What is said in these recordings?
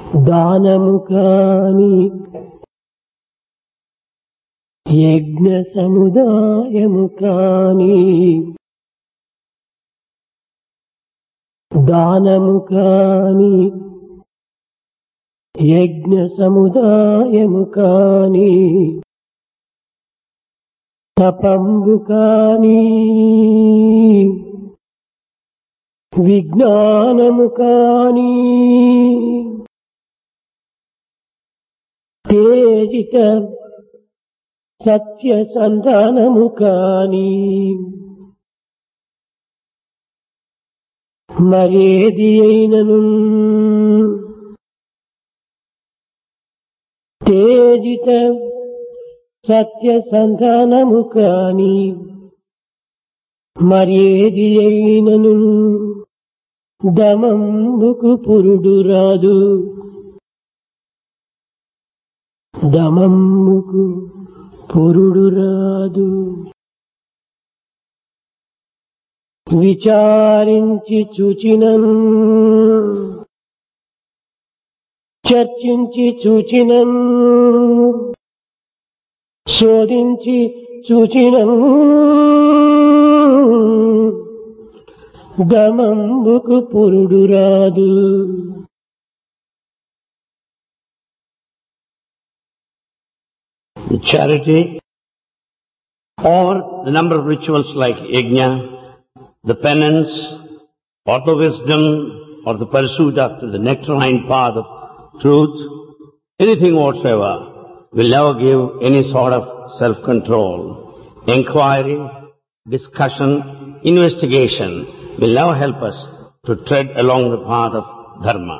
దానము కాని యజ్ఞ సముదాయము కాని దానము కాని యజ్ఞ సముదాయము కాని తపంబు కాని విజ్ఞానము కాని తేజిత సత్య సంధానము కాని మరేది అయినను తేజిత సత్య సంధానము కాని మరేది అయినను దమంబుకు పురుడు రాదు దమంబుకు పురుడు రాదు. విచారించి చూచినను చర్చించి చూచినను శోధించి చూచినను దమంబుకు పురుడు రాదు. The charity or the number of rituals like yajna, the penance or the wisdom or the pursuit after the nectarine path of truth, anything whatsoever will never give any sort of self-control. Inquiry, discussion, investigation will never help us to tread along the path of dharma.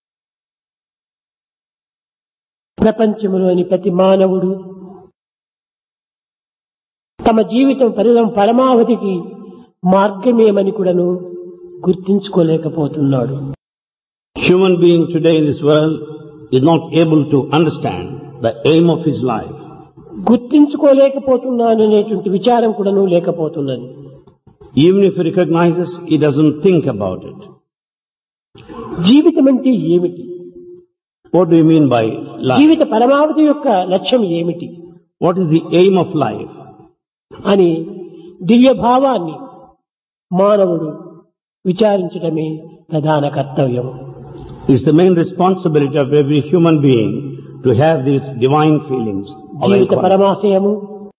ప్రపంచంలోని ప్రతి మానవుడు తమ జీవితం పరమావధికి మార్గమేమని కూడాను గుర్తించుకోలేకపోతున్నాడు. Human being today in this world is not able to understand the aim of his life. గుర్తించుకోలేకపోతున్నాను అనేటువంటి విచారం కూడాను లేకపోతున్నది. Even if he recognizes, he doesn't think about it. జీవితం అంటే ఏమిటి? What do you mean by life? జీవిత పరమావధి యొక్క లక్ష్యం ఏమిటి? What is the aim of life? అని దివ్య భావాన్ని మానవుడు విచారించడమే ప్రధాన కర్తవ్యం. It's the main responsibility of every human being to have these divine feelings. జీవిత పరమాశయము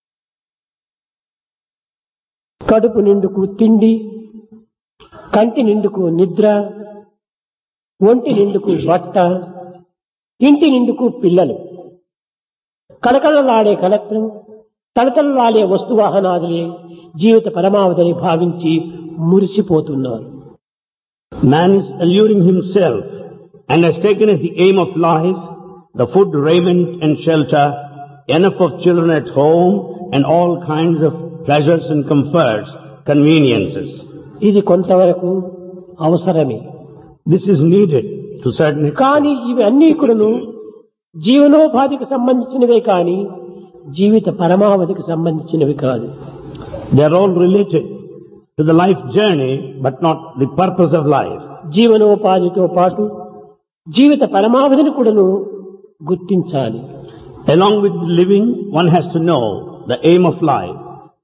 కడుపు నిండుకు తిండి, కంటి నిండుకు నిద్ర, ఒంటి నిండుకు బట్ట, ఇంటి నిండుకు పిల్లలు, కళకళలాడే కళత్రం, తలతలలాడే వస్తువాహనాదులే జీవిత పరమావధిని భావించి మురిసిపోతున్నారు. Man is alluring himself and has taken as the aim of life the food, raiment and shelter, enough of children at home and all kinds of pleasures and comforts, conveniences. ఇది కొంతవరకు అవసరమే. This is needed to certain extent. కానీ ఇవి అన్నీ కూడాను జీవనోపాధికి సంబంధించినవే కానీ జీవిత పరమావధికి సంబంధించినవి కాదు. They are all related to the life journey but not the purpose of life. జీవనోపాధితో పాటు జీవిత పరమావధిని కూడాను గుర్తించాలి. Along with living, one has to know the aim of life.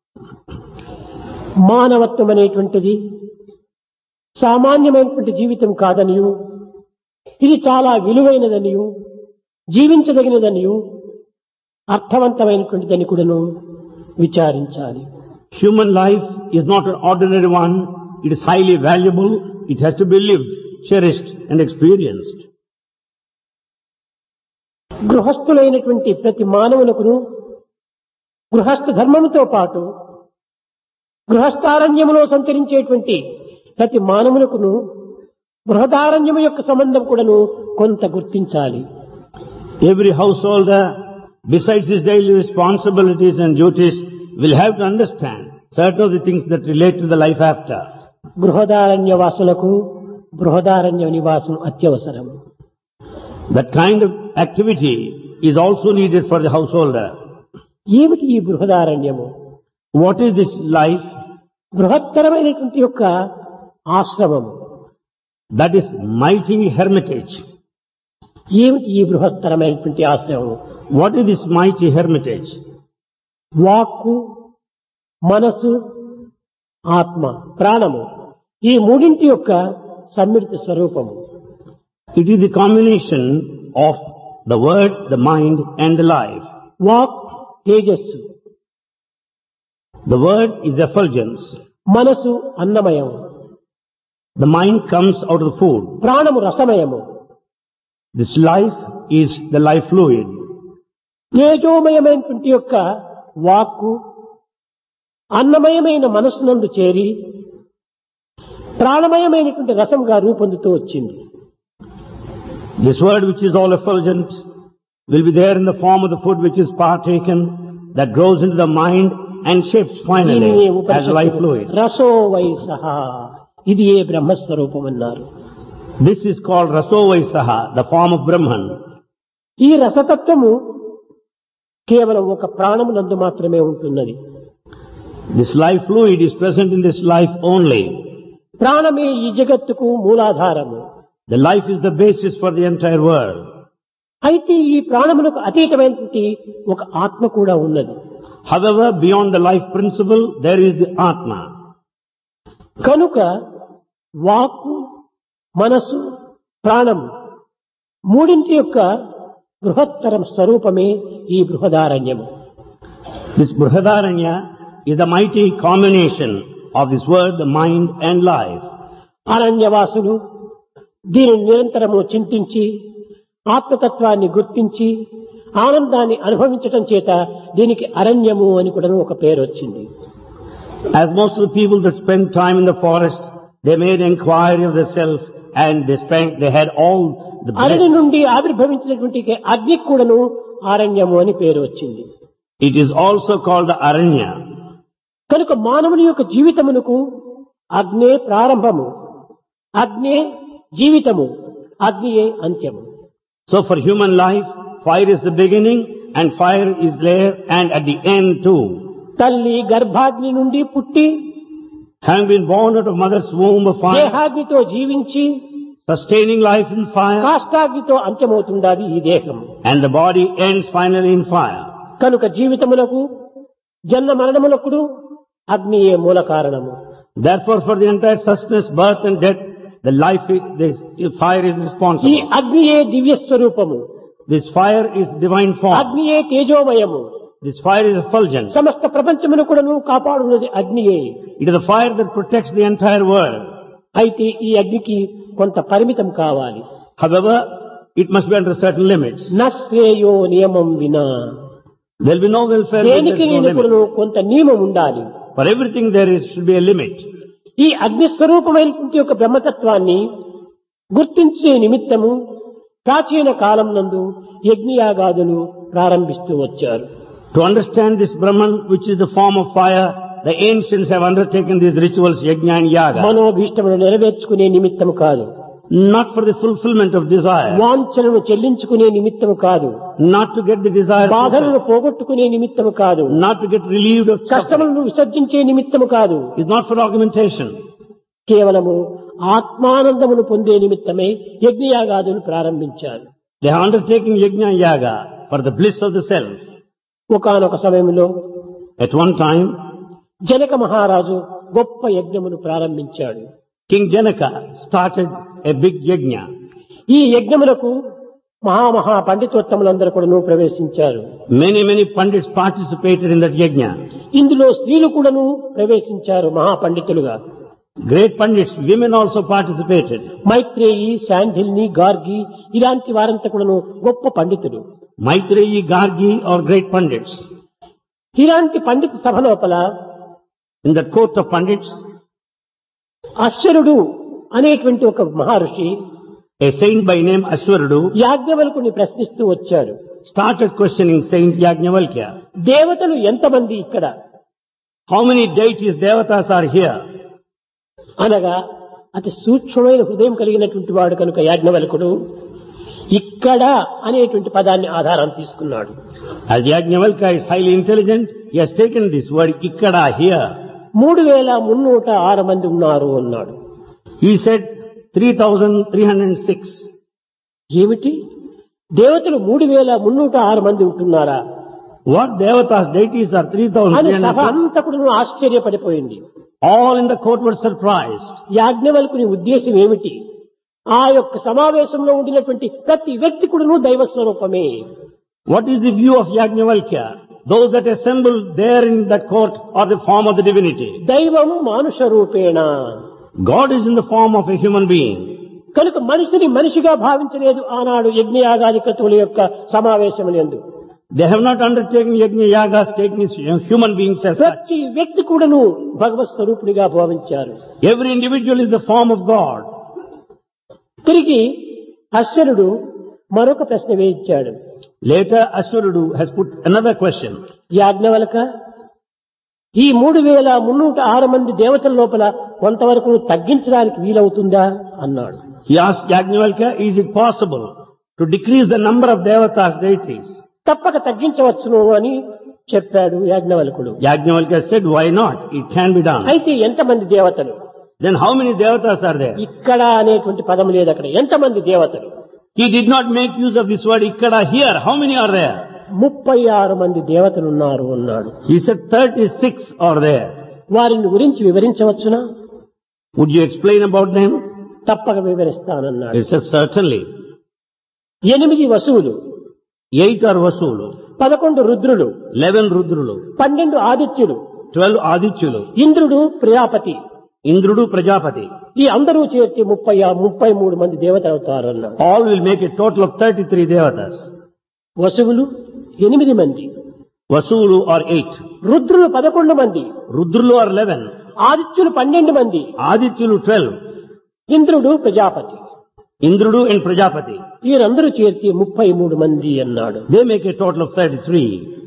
మానవత్వం అనేటువంటిది సామాన్యమైనటువంటి జీవితం కాదనియు, ఇది చాలా విలువైనదనియు, జీవించదగినదనియు, అర్థవంతమైనటువంటిదని కూడాను విచారించాలి. Human life is not an ordinary one. It is highly valuable. It has to be lived, cherished and experienced. గృహస్థులైనటువంటి ప్రతి మానవునకును గృహస్థ ధర్మముతో పాటు గృహస్థారణ్యములో సంచరించేటువంటి ప్రతి మానవునకును బృహదారణ్యము యొక్క సంబంధం కూడాను కొంత గుర్తించాలి. Every householder, besides his daily responsibilities and duties, will have to understand certain of the things that relate to the life after. Brihadaranya వాసులకు బృహదారణ్య నివాసం అత్యవసరం. That kind of activity is also needed for the householder. ఏమిటి ఈ బృహదారణ్యము? What is this life? బృహత్తరమైనటువంటి యొక్క ఆశ్రమము. That is mighty hermitage. ఏమిటి ఈ బృహత్తరమైనటువంటి ఆశ్రమం? What is this mighty hermitage? వాక్కు, మనసు, ఆత్మ, ప్రాణము, ఈ మూడింటి యొక్క సమ్మిళిత స్వరూపము. It is the combination of the word, the mind and the life. వాక్ తేజస్సు, The word is effulgence. మనసు అన్నమయం, The mind comes out of the food. ప్రాణము రసమయము, This life is the life fluid. తేజోమయమైనటువంటి యొక్క వాక్కు అన్నమయమైన మనస్సునందు చేరి ప్రాణమయమైనటువంటి రసంగా రూపొందుతూ వచ్చింది. This word, which is all effulgent, will be there in the form of the food which is partaken, that grows into the mind and shapes finally as life fluid. రసో వై సహా, ఇది ఏ బ్రహ్మస్వరూపం అన్నారు. This is called Raso Vaisaha, the form of Brahman. ఈ రసతత్వము కేవలం ఒక ప్రాణమునందు మాత్రమే ఉంటున్నది. This life fluid is present in this life only. ప్రాణమే ఈ జగత్తుకు మూలాధారము. The life is the basis for the entire world. అయితే ఈ ప్రాణములకు అతీతమైనటువంటి ఒక ఆత్మ కూడా ఉన్నది. However, beyond the life principle, there is the Atma. కనుక వాక్కు, మనసు, ప్రాణం మూడింటి యొక్క బృహత్తరం స్వరూపమే ఈ బృహదారణ్యము. This Brihadaranya is the mighty combination of this word, the mind and life. అరణ్యవాసులు దీనిని నిరంతరము చింతించి ఆత్మతత్వాన్ని గుర్తించి ఆనందాన్ని అనుభవించటం చేత దీనికి అరణ్యము అని కూడా ఒక పేరు వచ్చింది. As most of the people that spend time in the forest, they made inquiry of the self and they had all the అరణ్య bliss. నుండి ఆవిర్భవించినటువంటి అగ్నికి కూడాను అరణ్యము అని పేరు వచ్చింది. It is also called the Aranya. కనుక మానవుని యొక్క జీవితమునకు అగ్నే ప్రారంభము, అగ్నే జీవితము, అగ్నియే అంత్యము. So for human life, fire is the beginning and fire is there and at the end too. తల్లి గర్భాగ్ని నుండి పుట్టి Having been born out of mother's womb of fire, దేహాగ్నితో జీవించి sustaining life in fire, కాష్టాగ్నితో అంత్యమవుతుండాలి ఈ దేహం. and the body ends finally in fire. కనుక జీవితములకు జన్మ మరణములకు అగ్నియే మూల కారణము. Therefore for the entire sustenance, birth and death, the fire is ఈ responsible. అగ్నియే దివ్య స్వరూపము, This fire is divine form. అగ్నియే తేజోమయము, This fire is effulgent. సమస్త ప్రపంచమును కూడాను కాపాడున్నది అగ్నియే. It is the fire that protects the entire world. అయితే ఈ అగ్నికి కొంత పరిమితం కావాలి. However, it must be under certain limits. నశ్రేయో నియమం వినా, There will be no welfare if దేనికి there is no limit. కూడాను కొంత నియమం ఉండాలి. For everything there should be a limit. ఈ అగ్నిస్వరూపమైనటువంటి యొక్క బ్రహ్మతత్వాన్ని గుర్తించే నిమిత్తము ప్రాచీన కాలం నందు యజ్ఞయాగాదులు ప్రారంభిస్తూ వచ్చారు. To understand this Brahman, which is the form of fire, the ancients have undertaken these rituals, yajna and yaga, మనోభీష్టమును నెరవేర్చుకునే నిమిత్తము కాదు, not for the fulfillment of desire, వాంఛనను చెల్లించుకునే నిమిత్తము కాదు, not to get the desire, బాధలను పోగొట్టుకునే నిమిత్తము కాదు, not to get relieved of suffering. కష్టములను విసర్జించే నిమిత్తము కాదు, It's not for augmentation. కేవలము ఆత్మానందమును పొందే నిమిత్తమే యజ్ఞయాగాదులు ప్రారంభించారు. They are undertaking yajna and yaga for the bliss of the self. ఒకానొక సమయంలో At one time, జనక మహారాజు గొప్ప యజ్ఞమును ప్రారంభించాడు. King Janaka started a big yajna. ఈ యజ్ఞములకు మహామహా పండితోత్తములందరూ కూడాను ప్రవేశించారు. Many pandits participated in that yajna. ఇందులో స్త్రీలు కూడాను ప్రవేశించారు మహాపండితులుగా. Great pandits, women also participated. Maitreyi, శాండిల్ని, Gargi ఇలాంటి వారంతా కూడాను గొప్ప పండితులు. Maitreyi, Gargi are great pandits. ఇలాంటి పండిత సభ లోపల In that court of pandits, అశ్వరుడు అనేటువంటి ఒక మహర్షి a saint by name Aswarudu యాజ్ఞవల్కుని ప్రశ్నిస్తూ వచ్చాడు. started questioning Saint Yajnavalkya. దేవతలు ఎంతమంది ఇక్కడ How many deities, devatas are here? అనగా అతి సూక్ష్మమైన హృదయం కలిగినటువంటి వాడు కనుక యాజ్ఞవల్కుడు ఇక్కడ అనేటువంటి పదాన్ని ఆధారం తీసుకున్నాడు. As Yajnavalkya is highly intelligent, he has taken this word ikkada here. 3306 మంది ఉన్నారు అన్నాడు. He said 3306. ఏమిటి దేవతలు 3,306 మంది ఉంటున్నారా What devatas, deities are అని సభ 3,306. అంతా కూడా ఆశ్చర్యపడిపోయింది. All in the court were surprised. యాజ్ఞవల్కుని ఉద్దేశం ఏమిటి? ఆ యొక్క సమావేశంలో ఉండినటువంటి ప్రతి వ్యక్తి కూడాను దైవ స్వరూపమే. What is the view of Yajnavalkya? Those that assembled there in that court are the form of the divinity. దైవం మానుష రూపేణ. God is in the form of a human being. కనుక మనిషిని మనిషిగా భావించలేదు ఆనాడు యజ్ఞయాగాది క్రతువుల యొక్క సమావేశములందు. They have not undertaken yajna yagas, taking human beings as such. ప్రతి వ్యక్తి కూడాను భగవత్ స్వరూపుడిగా భావించారు. Every individual is the form of God. తిరిగి అశ్వరుడు మరొక ప్రశ్న వేయించాడు. Later, Aswarudu has put another question. Yajnavalkya, ఈ 3,306 మంది దేవతల లోపల కొంతవరకు తగ్గించడానికి వీలవుతుందా అన్నాడు. He asked Yajnavalkya, is it possible to decrease the number of devatas, deities? తప్పక తగ్గించవచ్చును అని చెప్పాడు యాజ్ఞవల్కుడు. Yajnavalkya said, why not? It can be done. అయితే ఎంతమంది దేవతలు? Then how many devatas are there? ఇక్కడ అనేటువంటి పదం లేదు అక్కడ. ఎంతమంది దేవతలు? He did not make use of this word ikkada here. How many are there? 36 మంది దేవతలు ఉన్నారు అన్నాడు. He said 36 are there. వారిని గురించి వివరించవచ్చునా? Would you explain about them? తప్పక వివరిస్తానన్నాడు. He said certainly. 8 వసువులు, 8 are Vasulu, 11 రుద్రులు, 11 Rudrulu, 12 ఆదిత్యులు, 12 Adityulu, ఇంద్రుడు ప్రజాపతి. Indrudu Prajapati. ఈ అందరూ చేర్చి 33 మంది దేవతలు అవుతారు అన్నాడు. All will make a total of 33 devatas. వసువులు 8 మంది, Vasulu are 8. రుద్రులు 11 మంది, Rudrulu are 11. ఆదిత్యులు 12 మంది, Adityulu 12. ఇంద్రుడు ప్రజాపతి. Indrudu and Prajapati. వీరందరూ చేర్చి 33 మంది అన్నాడు. They make a total of 33.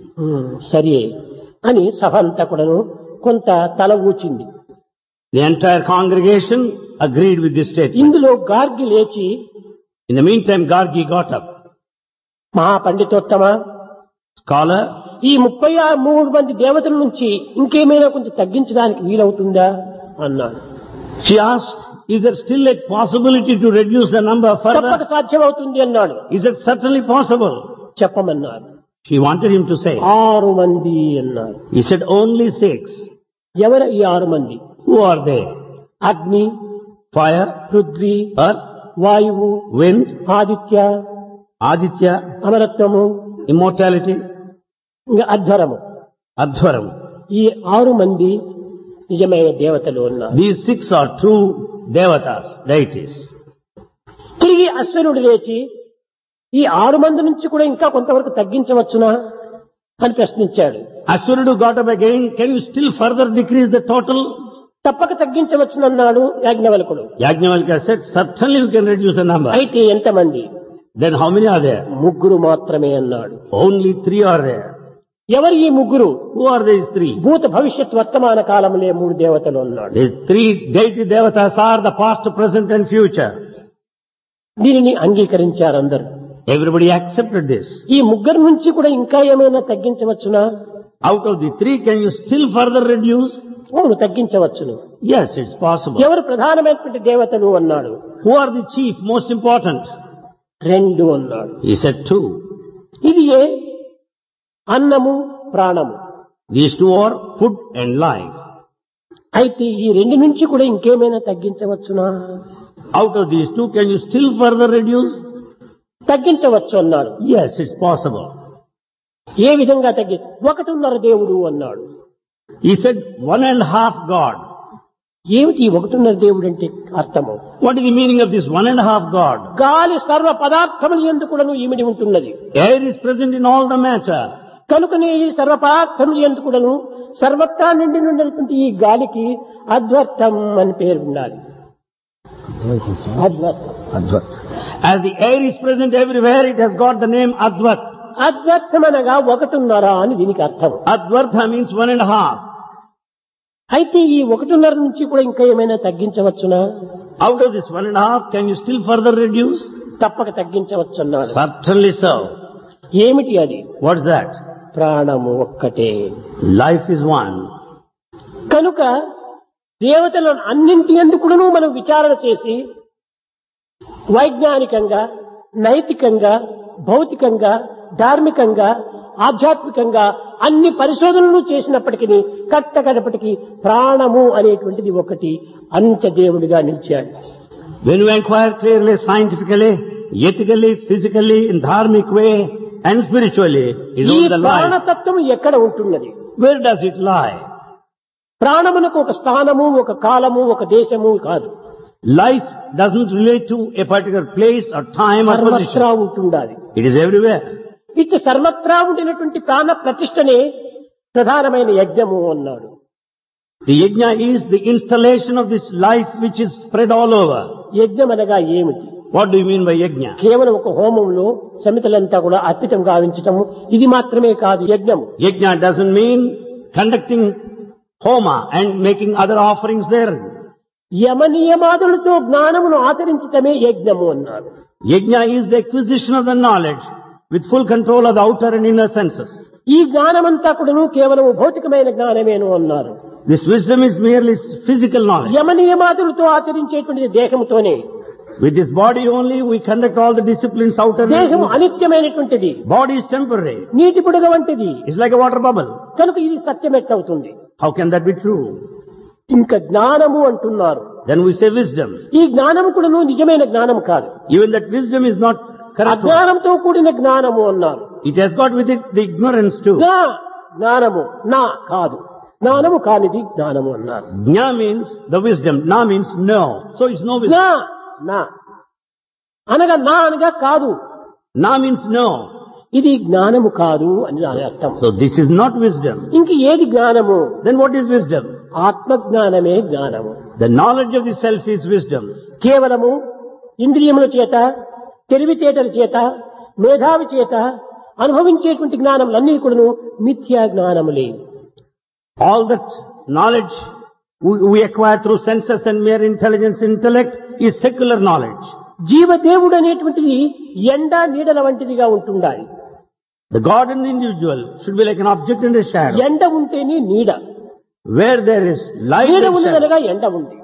సరే అని సభ అంతా కూడాను కొంత తల ఊచింది. The entire congregation agreed with this statement. ఇందులో గార్గి లేచి, In the meantime, Gargi got up. మహాపండితోత్తమ, Scholar, ఈ 33 మంది దేవతల నుంచి ఇంకేమైనా కొంచెం తగ్గించడానికి వీలవుతుందా అన్నాడు. she asked, is there still a possibility to reduce the number తప్పక further? సాధ్యమవుతుంది అన్నాడు. Is it certainly possible? చెప్పమన్నారు. She wanted him to say. 6 మంది అన్నారు. He said only 6. ఎవరు ఈ 6 మంది? Who are they? అగ్ని, Fire, పృథ్వీ, earth, వాయువు, wind, ఆదిత్య, Aditya, అమరత్వము, immortality, ఇంకా అధ్వరము. Adhvaram. ఈ 6 మంది నిజమైన దేవతలు ఉన్నారు. These 6 are true devatas, deities. తిరిగి అశ్వరుడు లేచి ఈ 6 మంది నుంచి కూడా ఇంకా కొంతవరకు తగ్గించవచ్చునా అని ప్రశ్నించాడు. Aswarudu got up again. Can you still further decrease the total? తప్పక తగ్గించవచ్చునన్నాడు యాజ్ఞవల్కుడు. Yajnavalkya said, certainly you can reduce the number. అయితే ఎంతమంది? Then how many are there? 3 మాత్రమే అన్నాడు. Only 3 are there. ఎవరు ఈ 3? Who are these 3? భూత భవిష్యత్ వర్తమాన కాలములే 3 దేవతలు అన్నాడు. These 3 deity devatas are the past, present and future. దీనిని అంగీకరించారు అందరూ. Everybody accepted this. ఈ 3 నుంచి కూడా ఇంకా ఏమైనా తగ్గించవచ్చునా? Out of the 3, can you still further reduce? అవును, తగ్గించవచ్చును. Yes, it's possible. ఎవరు ప్రధానమైనటువంటి దేవతలు అన్నాడు. Who are the chief, most important? 2 అన్నాడు. He said 2. ఇది ఏ అన్నము ప్రాణము. These 2 are food and life. అయితే ఈ 2 నుంచి కూడా ఇంకేమైనా తగ్గించవచ్చునా? Out of these 2, can you still further reduce? తగ్గించవచ్చు అన్నాడు. Yes, it's possible. ఏ విధంగా 1.5 దేవుడు అన్నాడు. He said 1.5 God. ఏమిటి 1.5 దేవుడు అంటే అర్థము? What is the meaning of this 1.5 God? గాలి సర్వ పదార్థముల యందు కూడాను ఇమిడి ఉంటున్నది. Air is present in all the matter. కనుకనే ఈ సర్వ పదార్థముల యందు కూడాను సర్వత్రా నిండి ఉన్నటువంటి ఈ గాలికి అద్వర్థం అని పేరు ఉండాలి. Advat. As the air is present everywhere, it has got the name Advat. అద్వర్థం అనగా 1.5 అని దీనికి అర్థం. Advartha means 1.5. అయితే ఈ 1.5 నుంచి కూడా ఇంకా ఏమైనా తగ్గించవచ్చునా? Out of this 1.5, can you still further reduce? తప్పక తగ్గించవచ్చు అన్నాడు. Certainly so. ఏమిటి అది? What's that? ప్రాణము ఒక్కటే. Life is one. కనుక దేవతలను అన్నింటి యందు కూడాను మనం విచారణ చేసి వైజ్ఞానికంగా, నైతికంగా, భౌతికంగా, ధార్మికంగా, ఆధ్యాత్మికంగా అన్ని పరిశోధనలు చేసినప్పటికీ కట్టకడపటికి ప్రాణము అనేటువంటిది ఒకటి అంత్యదేవుడిగా నిలిచాడు. When you inquire clearly, scientifically, ethically, physically, in dharmic way and spiritually, is ఈ all the life. ప్రాణతత్వం ఎక్కడ ఉంటున్నది? Where does it lie? ప్రాణమునకు ఒక స్థానము, ఒక కాలము, ఒక దేశము కాదు. Life doesn't relate to a particular place or time or సర్వత్రా position. ఉంటుండాలి. It is everywhere. ఇటు సర్వత్రా ఉండినటువంటి ప్రాణ ప్రతిష్టనే ప్రధానమైన యజ్ఞము అన్నాడు. The yajna is the installation of this life which is spread all over. యజ్ఞం అనగా ఏమిటి? What do you mean by yajna? కేవలం ఒక హోమంలో సమితులంతా కూడా అర్పితం గావించటము ఇది మాత్రమే కాదు యజ్ఞము. Yajna doesn't mean conducting homa and making other offerings there. యమ నియమాదులతో జ్ఞానమును ఆచరించటమే యజ్ఞము అన్నారు. Yajna is the acquisition of the knowledge with full control of the outer and inner senses. ఈ జ్ఞానమంతా కూడాను కేవలం భౌతికమైన జ్ఞానమేను అన్నారు. This wisdom is merely physical knowledge. Yama నియమాదులతో ఆచరించేటువంటి దేహముతోనే. With this body only we conduct all the disciplines outer and దేహము inner. అనిత్యమైనటువంటిది, Body is temporary. నీటి బుడగ వంటిది. It's like a water bubble. కనుక ఇది సత్యమెట్టవుతుంది. How can that be true? ఇంకా జ్ఞానము అంటున్నారు. Then we say wisdom. ఈ జ్ఞానము కూడాను నిజమైన జ్ఞానం కాదు. Even that wisdom is not correct. అజ్ఞానంతో కూడిన జ్ఞానము అన్నారు. It has got with it the ignorance too. జ్ఞానము నా కాదు, జ్ఞానము కానిది జ్ఞానము అన్నారు. Jna means the wisdom. Na means no. So it's no wisdom. నా అనగా నా అనగా కాదు, Na means no. ఇది జ్ఞానము కాదు అని దాని అర్థం. So this is not wisdom. ఇంక ఏది జ్ఞానము? Then what is wisdom? ఆత్మజ్ఞానమే జ్ఞానము. The knowledge of the self is wisdom. కేవలము ఇంద్రియముల చేత, తెలివితేటల చేత, మేధావి చేత అనుభవించేటువంటి జ్ఞానములన్నీ కూడాను మిథ్యా జ్ఞానములే. All that knowledge we acquire through senses and mere intelligence, intellect is secular knowledge. జీవదేవుడు అనేటువంటిది ఎండ నీడల వంటిదిగా ఉంటుండాలి. The God in the individual should be like an object in the shadow. ఎండ ఉంటేనే నీడ, Where there is light నీడ and shadow. ఉన్నదనగా ఎండ ఉంది,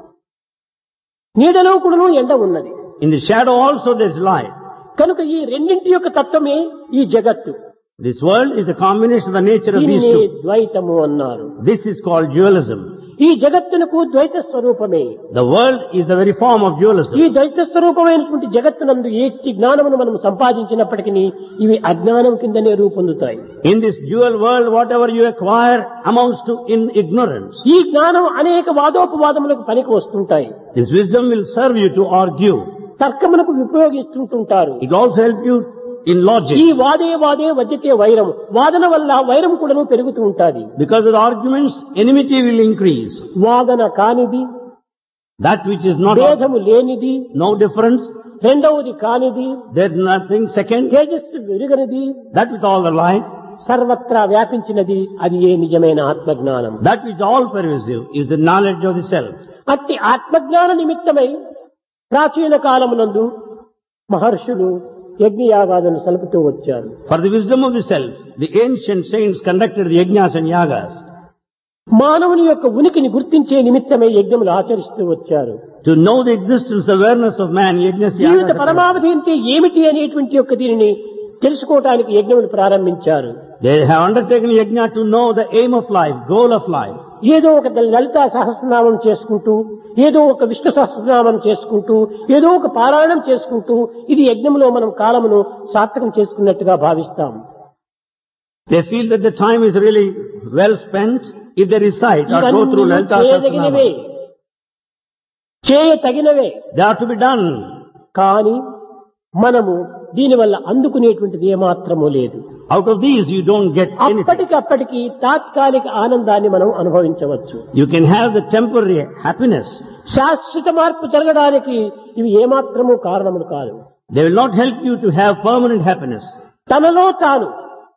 నీడలో కూడాను ఎండ ఉన్నది. In the shadow also there is light. కనుక ఈ రెండింటి యొక్క తత్వమే ఈ జగత్తు. This world is the combination of the nature of these దీనినే two. ద్వైతము అన్నారు. This is called dualism. ఈ జగత్తునకు ద్వైత స్వరూపమే. The world is the very form of ఈ dualism. ద్వైత స్వరూపమైనటువంటి జగత్తునందు ఏ జ్ఞానమును మనం సంపాదించినప్పటికీ ఇవి అజ్ఞానం కిందనే రూపొందుతాయి. In this dual world, whatever you acquire amounts to in ignorance. ఈ జ్ఞానం అనేక వాదోపవాదములకు పనికి వస్తుంటాయి. This wisdom will serve you to argue. తర్కమునకు ఉపయోగిస్తుంటుంటారు. It will also help you in logic. ఈ వాదే వద్యతే వైరం, వాదన వల్ల వైరం కూడాను పెరుగుతూ ఉంటాది. Because of the arguments, enmity will increase. వాదన కానిది, That which is not, భేదము లేనిది, no difference, రెండవది కానిది, there is nothing. Second, తేజస్సు విరుగనిది, that with all the light, సర్వత్రా వ్యాపించినది, అది ఏ నిజమైన ఆత్మజ్ఞానం. that which all pervasive is the knowledge of the self. అట్టి ఆత్మజ్ఞాన నిమిత్తమై ప్రాచీన కాలమునందు మహర్షులు యజ్ఞయాగాలను సలుపుతూ వచ్చారు. For the wisdom of the self, the ancient saints conducted the yajnas and yagas. మానవుని యొక్క ఉనికిని గుర్తించే నిమిత్తమై యజ్ఞములు ఆచరిస్తూ వచ్చారు. To know the existence, the awareness of man, yajnas, Jeevitha yagas. పరమావధి అంటే ఏమిటి అనేటువంటి యొక్క దీనిని తెలుసుకోవటానికి యజ్ఞములు ప్రారంభించారు. They have undertaken yajna to know the aim of life, goal of life. ఏదో ఒక లలితా సహస్రనామం చేసుకుంటూ, ఏదో ఒక విష్ణు సహస్రనామం చేసుకుంటూ, ఏదో ఒక పారాయణం చేసుకుంటూ ఇది యజ్ఞంలో మనం కాలమును సార్థకం చేసుకున్నట్టుగా భావిస్తాం. They feel that the time is really well spent if they recite or go through Lalita చేయదగినవే, Sahasranama. చేయతగినవే. They are to be done. కానీ మనము దీనివల్ల అందుకునేటువంటిది ఏమాత్రము లేదు. Out of these you don't get anything. అప్పటికప్పటికి తాత్కాలిక ఆనందాన్ని మనం అనుభవించవచ్చు. You can have the temporary happiness. శాశ్వత మార్పు జరగడానికి ఇవి ఏమాత్రము కారణములు కాదు. They will not help you to have permanent happiness. తనలో తాను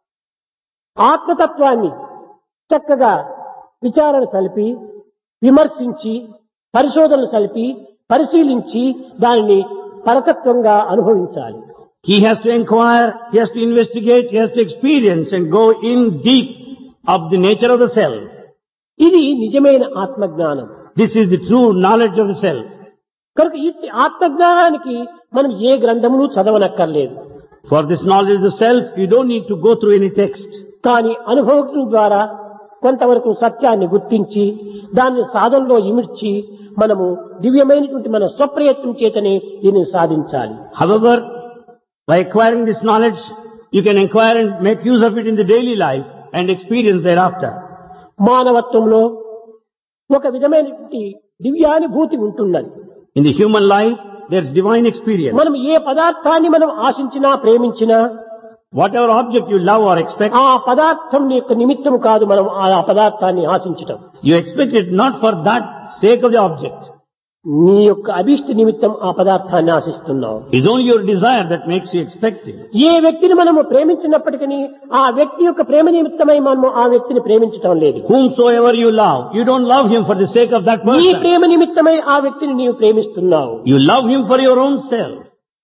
ఆత్మతత్వాన్ని చక్కగా విచారణ సలిపి, విమర్శించి, పరిశోధనలు సలిపి, పరిశీలించి దానిని పరతత్వంగా అనుభవించాలి. He has to inquire, he has to investigate, he has to experience and go in deep of the nature of the self. ఇది నిజమైన ఆత్మజ్ఞానం. This is the true knowledge of the self. కనుక ఈ ఆత్మజ్ఞానానికి మనం ఏ గ్రంథమును చదవనక్కర్లేదు. For this knowledge of the self, you don't need to go through any text. కానీ అనుభవం ద్వారా కొంతవరకు సత్యాన్ని గుర్తించి దాన్ని సాధనలో ఇమిడ్చి మనము దివ్యమైనటువంటి మన స్వప్రయత్నం చేతనే దీనిని సాధించాలి. However, by acquiring this knowledge, you can acquire and make use of it in the daily life and experience thereafter. మానవత్వంలో ఒక విధమైనటువంటి దివ్యానుభూతి ఉంటున్నది. In the human life, there's divine experience. మనం ఏ పదార్థాన్ని మనం ఆశించినా ప్రేమించినా Whatever object you love or expect, ఆ పదార్థం యొక్క నిమిత్తం కాదు మనం ఆ పదార్థాన్ని ఆశించటం. you expect it not for that sake of the object. నీ యొక్క అభీష్ట నిమిత్తం ఆ పదార్థాన్ని ఆశిస్తున్నావు. It's only your desire that makes you expect it. ఏ వ్యక్తిని మనము ప్రేమించినప్పటికీ ఆ వ్యక్తి యొక్క ప్రేమ నిమిత్తమై మనము ఆ వ్యక్తిని ప్రేమించటం లేదు. Whomsoever you love, you don't love him for the sake of that నీ person. ప్రేమ నిమిత్తమై ఆ వ్యక్తిని నీవు ప్రేమిస్తున్నావు. You love him for your own self.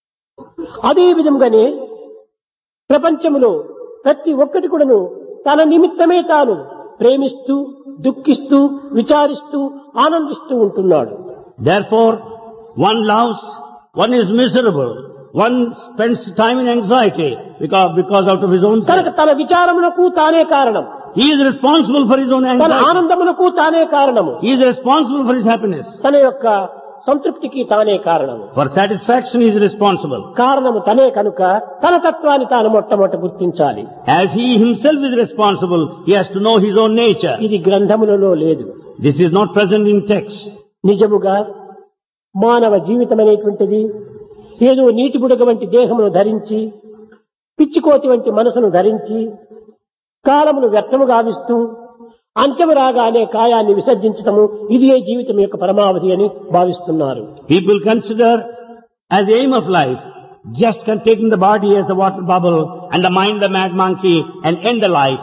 అదే విధంగానే ప్రపంచంలో ప్రతి ఒక్కటి కూడాను తన నిమిత్తమే తాను ప్రేమిస్తూ దుఃఖిస్తూ విచారిస్తూ ఆనందిస్తూ ఉంటున్నాడు. Therefore, one loves, one is miserable, one spends time in anxiety because out of his own కనుక self. తన విచారమునకు తానే కారణం, He is responsible for his own తన anxiety. ఆనందమునకు తానే కారణము, He is responsible for his happiness. తన యొక్క సంతృప్తికి తానే కారణము. For satisfaction, he is responsible. కారణము తనే కనుక తన తత్వాన్ని తాను మొట్టమొదట గుర్తించాలి. As he himself is responsible, he has to know his own nature. ఇది గ్రంథములలో లేదు. This is not present in text. నిజముగా మానవ జీవితం అనేటువంటిది ఏదో నీటి బుడగ వంటి దేహమును ధరించి పిచ్చికోతి వంటి మనసును ధరించి కాలమును వ్యర్థము గావిస్తూ అంత్యము రాగానే కాయాన్ని విసర్జించటము ఇది జీవితం యొక్క పరమావధి అని భావిస్తున్నారు. People consider as the aim of life just taking the body as the water bubble and the mind the mad monkey and end the life.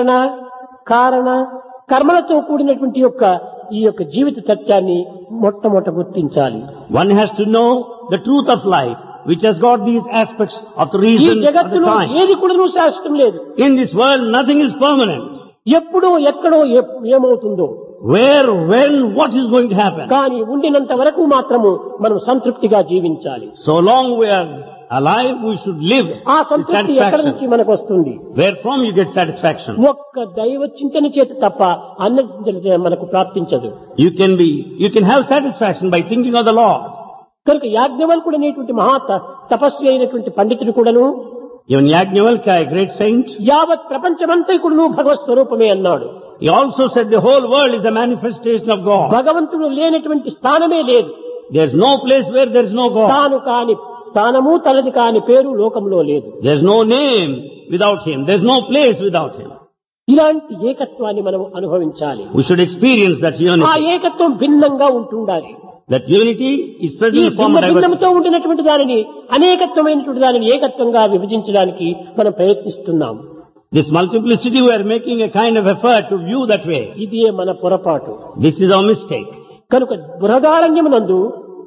కారణ కర్మలతో కూడినటువంటి ఈ యొక్క జీవిత సత్యాన్ని మొట్టమొదట గుర్తించాలి. One has to know the truth of life, which has got these aspects of the ఈ reason of the జగత్తులో time. ఏది కూడా శాశ్వతం లేదు. In this world, nothing is permanent. ఎప్పుడో ఎక్కడో ఏమవుతుందో, Where, when, what is going to happen? కానీ ఉండినంత వరకు మాత్రము మనం సంతృప్తిగా జీవించాలి. So long we are alive, we should live ఆ with సంతృప్తి ఎక్కడి నుంచి satisfaction. మనకు వస్తుంది? Where from you get satisfaction? ఒక్క దైవ చింతన చేత తప్ప అన్న చింతన మనకు ప్రాప్తించదు. You can have satisfaction by thinking of the Lord. కనుక యాజ్ఞవల్కుడు అనేటువంటి తపస్వి అయినటువంటి పండితుడు కూడాను Even Yajnavalkya, a great saint, యావత్ ప్రపంచమంతా కూడాను భగవత్ స్వరూపమే అన్నాడు. he also said the whole world is a manifestation of God. భగవంతుడు లేనటువంటి స్థానమే లేదు. There's no place where there's no God. తాను కాని స్థానము తనది కాని పేరు లోకంలో లేదు. There's no name without him. There's no place without him. ఇలాంటి ఏకత్వాన్ని మనం అనుభవించాలి. We should experience that ఆ unity. ఏకత్వం భిన్నంగా ఉంటుండాలి. That unity is present ఈ in the form of భిన్నతో diversity. ఉండినటువంటి దానిని అనేకత్వమైనటువంటి దానిని ఏకత్వంగా విభజించడానికి మనం ప్రయత్నిస్తున్నాం. This multiplicity, we are making a kind of effort to view that way. ఇదే మన పొరపాటు. This is our mistake. కనుక బృహదారణ్యమునందు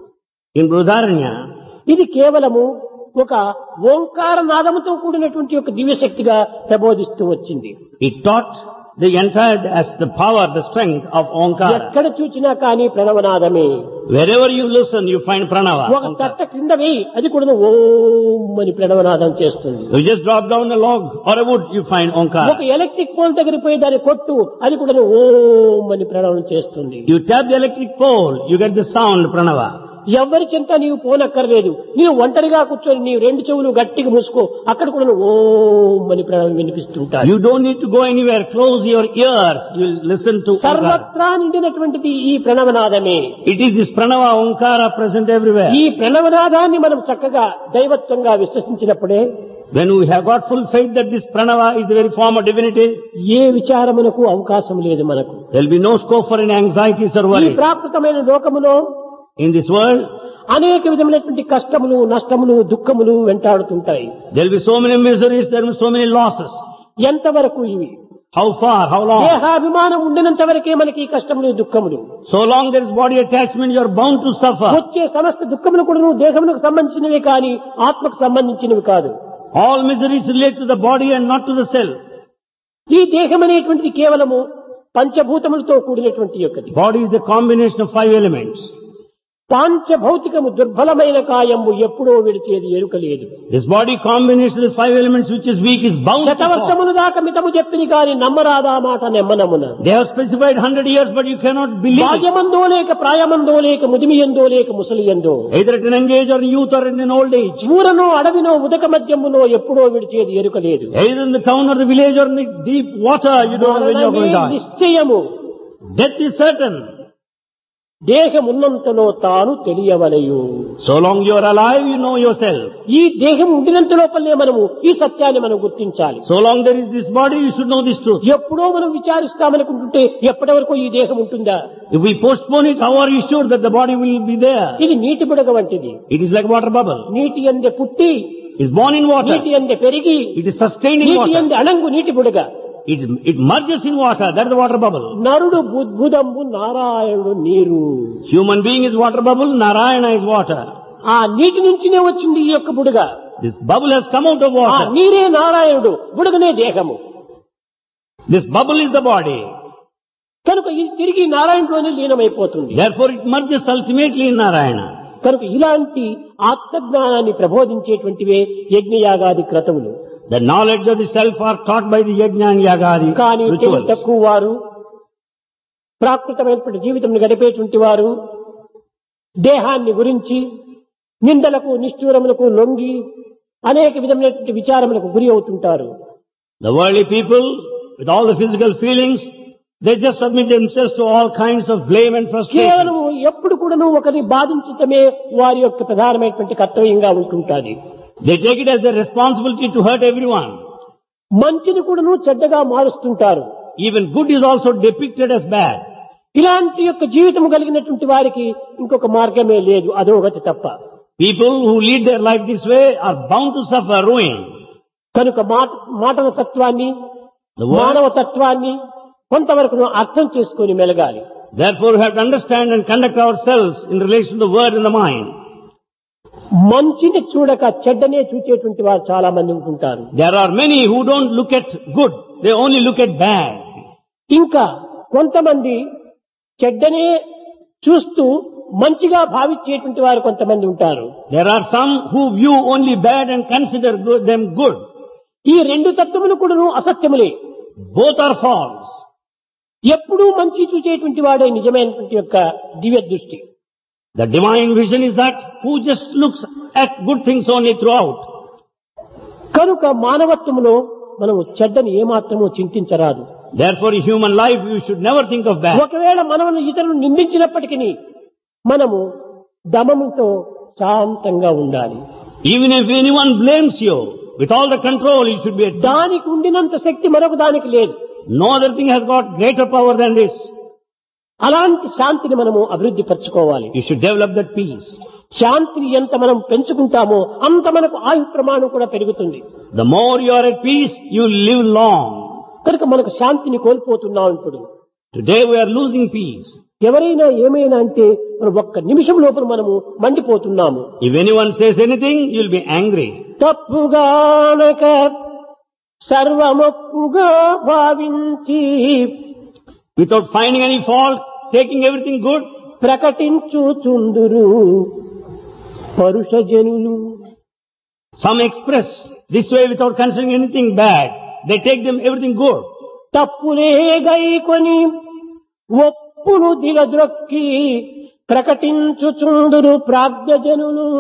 In Brudaranya, ఇది కేవలము ఒక ఓంకార నాదముతో కూడినటువంటి ఒక దివ్యశక్తిగా ప్రబోధిస్తూ వచ్చింది. it taught the entire as the power, the strength of Omkara. ఎక్కడ చూచినా కానీ ప్రణవనాదమే. Wherever you listen, you find Pranava. ఒక తట్ట కింద వేయి అది కూడా ఓం అని ప్రణవనాదం చేస్తుంది. You just drop down a log or a wood, you find ఒక Omkara. ఎలక్ట్రిక్ పోల్ దగ్గర పోయి దాన్ని కొట్టు అది కూడా ఓం అని ప్రణవం చేస్తుంది. You tap the electric pole, you get the sound Pranava. ఎవరి చింత నీవు పోనక్కర్లేదు. నీవు ఒంటరిగా కూర్చొని నీవు రెండు చెవులు గట్టిగా మూసుకో అక్కడ కూడా ఓం అని ప్రణవం వినిపిస్తుంటారు. You don't need to go anywhere. Close your ears. You'll listen to Omkara. సర్వత్రా నిండినటువంటిది ఈ ప్రణవనాదమే. It is this Pranava Omkara present everywhere. ఈ ప్రణవనాదాన్ని మనం చక్కగా దైవత్వంగా విశ్వసించినప్పుడే When we have got full faith that this Pranava is the very form of divinity, ఏ విచారమునకు అవకాశం లేదు మనకు. there will be no scope for any anxieties or ఈ worries. ప్రాకృతమైన లోకములో In this world, అనేక విధములైనటువంటి కష్టములు నష్టములు దుఃఖములు వెంటాడుతుంటాయి. there will be so many miseries, there will be so many losses. ఎంతవరకు ఇవి? How far, how long? దేహాభిమానం ఉండినంత వరకే మనకి ఈ కష్టములు దుఃఖములు. So long there is body attachment, you are bound to suffer. వచ్చే సమస్త దుఃఖములు కూడా దేహములకు సంబంధించినవి కానీ ఆత్మకు సంబంధించినవి కాదు. All miseries relate to the body and not to the self. ఈ దేహం అనేటువంటిది కేవలము పంచభూతములతో కూడినటువంటి యొక్కది. Body is the combination of 5 elements. పాంచభౌతికము దుర్బలమైన కాయము ఎప్పుడో విడిచేది ఎరుకలేదు. This body combination of 5 elements which is weak is bound to fall. శతవర్షముల దాకా మితము చెప్పిన కాని నమ్మరాదా మాట నెమ్మనమున. They have specified 100 years, but you cannot believe it. బాల్యమందో లేక ప్రాయమందో లేక ముదిమియందో లేక ముసలియందో, Either at an young age or in youth or in an old age. ఊరనో అడవినో ఉదక మధ్యమునో ఎప్పుడో విడిచేది ఎరుకలేదు. Either in the town or the village or in the deep water, you don't know when you are going to die. నిశ్చయము. Death is certain. దేహమున్నంతలో తాను తెలియవలయు. So long you are alive, you know yourself. ఈ దేహం ఉండినంత లోపలే మనము ఈ సత్యాన్ని మనం గుర్తించాలి. So long there is this body, you should know this truth. ఎప్పుడో మనం విచారిస్తామనుకుంటుంటే ఎప్పటి వరకు ఈ దేహం ఉంటుందా? If we postpone it, how are you sure that the body will be there? ఇది నీటి బుడగ వంటిది. It is like water bubble. నీటి యందే పుట్టి, It is born in water. నీటి యందే పెరిగి, It is sustained in నీటి water. యందే అణంగు నీటి బుడగ. It merges in water. That is the water bubble. నరుడు బుద్భుదంబు నారాయణుడు నీరు. Human being is water bubble, Narayana is water. ఆ నీటి నుంచినే వచ్చింది ఈ యొక్క బుడగ. This bubble has come out of ఆ water. నీరే నారాయణుడు, బుడగనే దేహము. This bubble is the body. కనుక ఇది తిరిగి నారాయణులోనే లీనమైపోతుంది. Therefore it merges ultimately in Narayana. కనుక ఇలాంటి ఆత్మజ్ఞానాన్ని ప్రబోధించేటువంటివే యజ్ఞయాగాది క్రతువులు. The knowledge of the self are taught by the yajna and yagadi కానీ rituals. తక్కువ వారు, ప్రాకృతమైనటువంటి జీవితం గడిపేటువంటి వారు దేహాన్ని గురించి నిందలకు నిష్ఠూరములకు లొంగి అనేక విధమైనటువంటి విచారములకు గురి అవుతుంటారు. The worldly people, with all the physical feelings, they just submit themselves to all kinds of blame and frustration. కేవలం ఎప్పుడు కూడాను ఒకరిని బాధించటమే వారి యొక్క ప్రధానమైనటువంటి కర్తవ్యంగా ఉంటుంటాది. They take it as their responsibility to hurt everyone. మంచిని కూడాను చెడ్డగా మారుస్తుంటారు. Even good is also depicted as bad. ఇలాంటి యొక్క జీవితం కలిగినటువంటి వారికి ఇంకొక మార్గమే లేదు, అధోగతి తప్ప. People who lead their life this way are bound to suffer ruin. కనుక మాటల తత్వాన్ని, The word, మానవ తత్వాన్ని కొంతవరకు అర్థం చేసుకొని మెలగాలి. therefore we have to understand and conduct ourselves in relation to the word and the mind. మంచిని చూడక చెడ్డనే చూచేటువంటి వారు చాలా మంది ఉంటుంటారు. There are many who don't look at good, they only look at bad. ఇంకా కొంతమంది చెడ్డనే చూస్తూ మంచిగా భావించేటువంటి వారు కొంతమంది ఉంటారు. There are some who view only bad and consider them good. ఈ రెండు తత్వములు కూడాను అసత్యములే. Both are false. ఎప్పుడూ మంచి చూచేటువంటి వాడే నిజమైనటువంటి యొక్క దివ్య దృష్టి. The divine vision is that who just looks at good things only throughout. కనుక మానవత్వములో మనము చెడ్డని ఏమాత్రము చింతించరాదు. Therefore in human life you should never think of bad. ఒకవేళ మనల్ని ఇతరులు నిందించినప్పటికీ మనము దమముతో శాంతంగా ఉండాలి. Even if anyone blames you, with all the control you should be at peace. దానికి ఉండినంత శక్తి మరొక దానికి లేదు. No other thing has got greater power than this. అలాంటి శాంతిని మనము అభివృద్ధి పరచుకోవాలి. You should develop that peace. శాంతిని ఎంత మనం పెంచుకుంటామో అంత మనకు ఆయు ప్రమాణం కూడా పెరుగుతుంది. The more you are at peace, you will live long. కనుక మనకు శాంతిని కోల్పోతున్నాం ఇప్పుడు. Today we are losing peace. ఎవరైనా ఏమైనా అంటే మనం ఒక్క నిమిషం లోపల మనము మండిపోతున్నాము. If anyone says anything, you will be angry. తప్పుగానక సర్వమప్పుగా భావించి Without finding any fault, taking everything good, ప్రకటించుచుందురు పరుషజనులు. some express this way without considering anything bad. They take them everything good. తప్పులే గైకొని ఒప్పును దిగద్రొక్కి ప్రకటించుచుందురు ప్రాజ్ఞజనులు.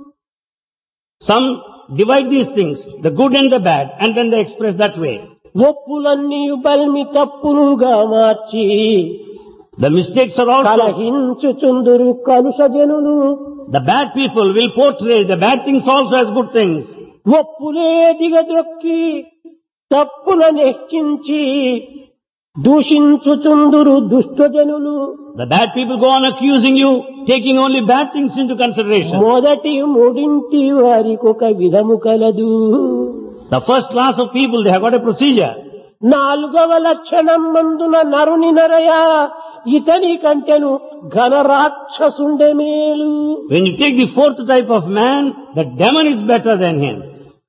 Some divide these things, the good and the bad, and then they express that way. ఒప్పులన్నీ బల్మి తప్పులుగా March The mistakes are also, కలహించుచుందురు కలుషజనులు. the bad people will portray the bad things also as good things. ఒప్పులే దిగద్రొక్కి తప్పులను హెచ్చించి దూషించుచుందురు దుష్టజనులు. The bad people go on accusing you, taking only bad things into consideration. మొదటి మూడింటి వారికొక విధము కలదు. The first class of people, they have got a procedure. నాలుగవ లక్షణం మందున నరుని నరయ ఇతని కంటెను ఘన రాక్షసుండే మేలు. When you take the fourth type of man, the demon is better than him.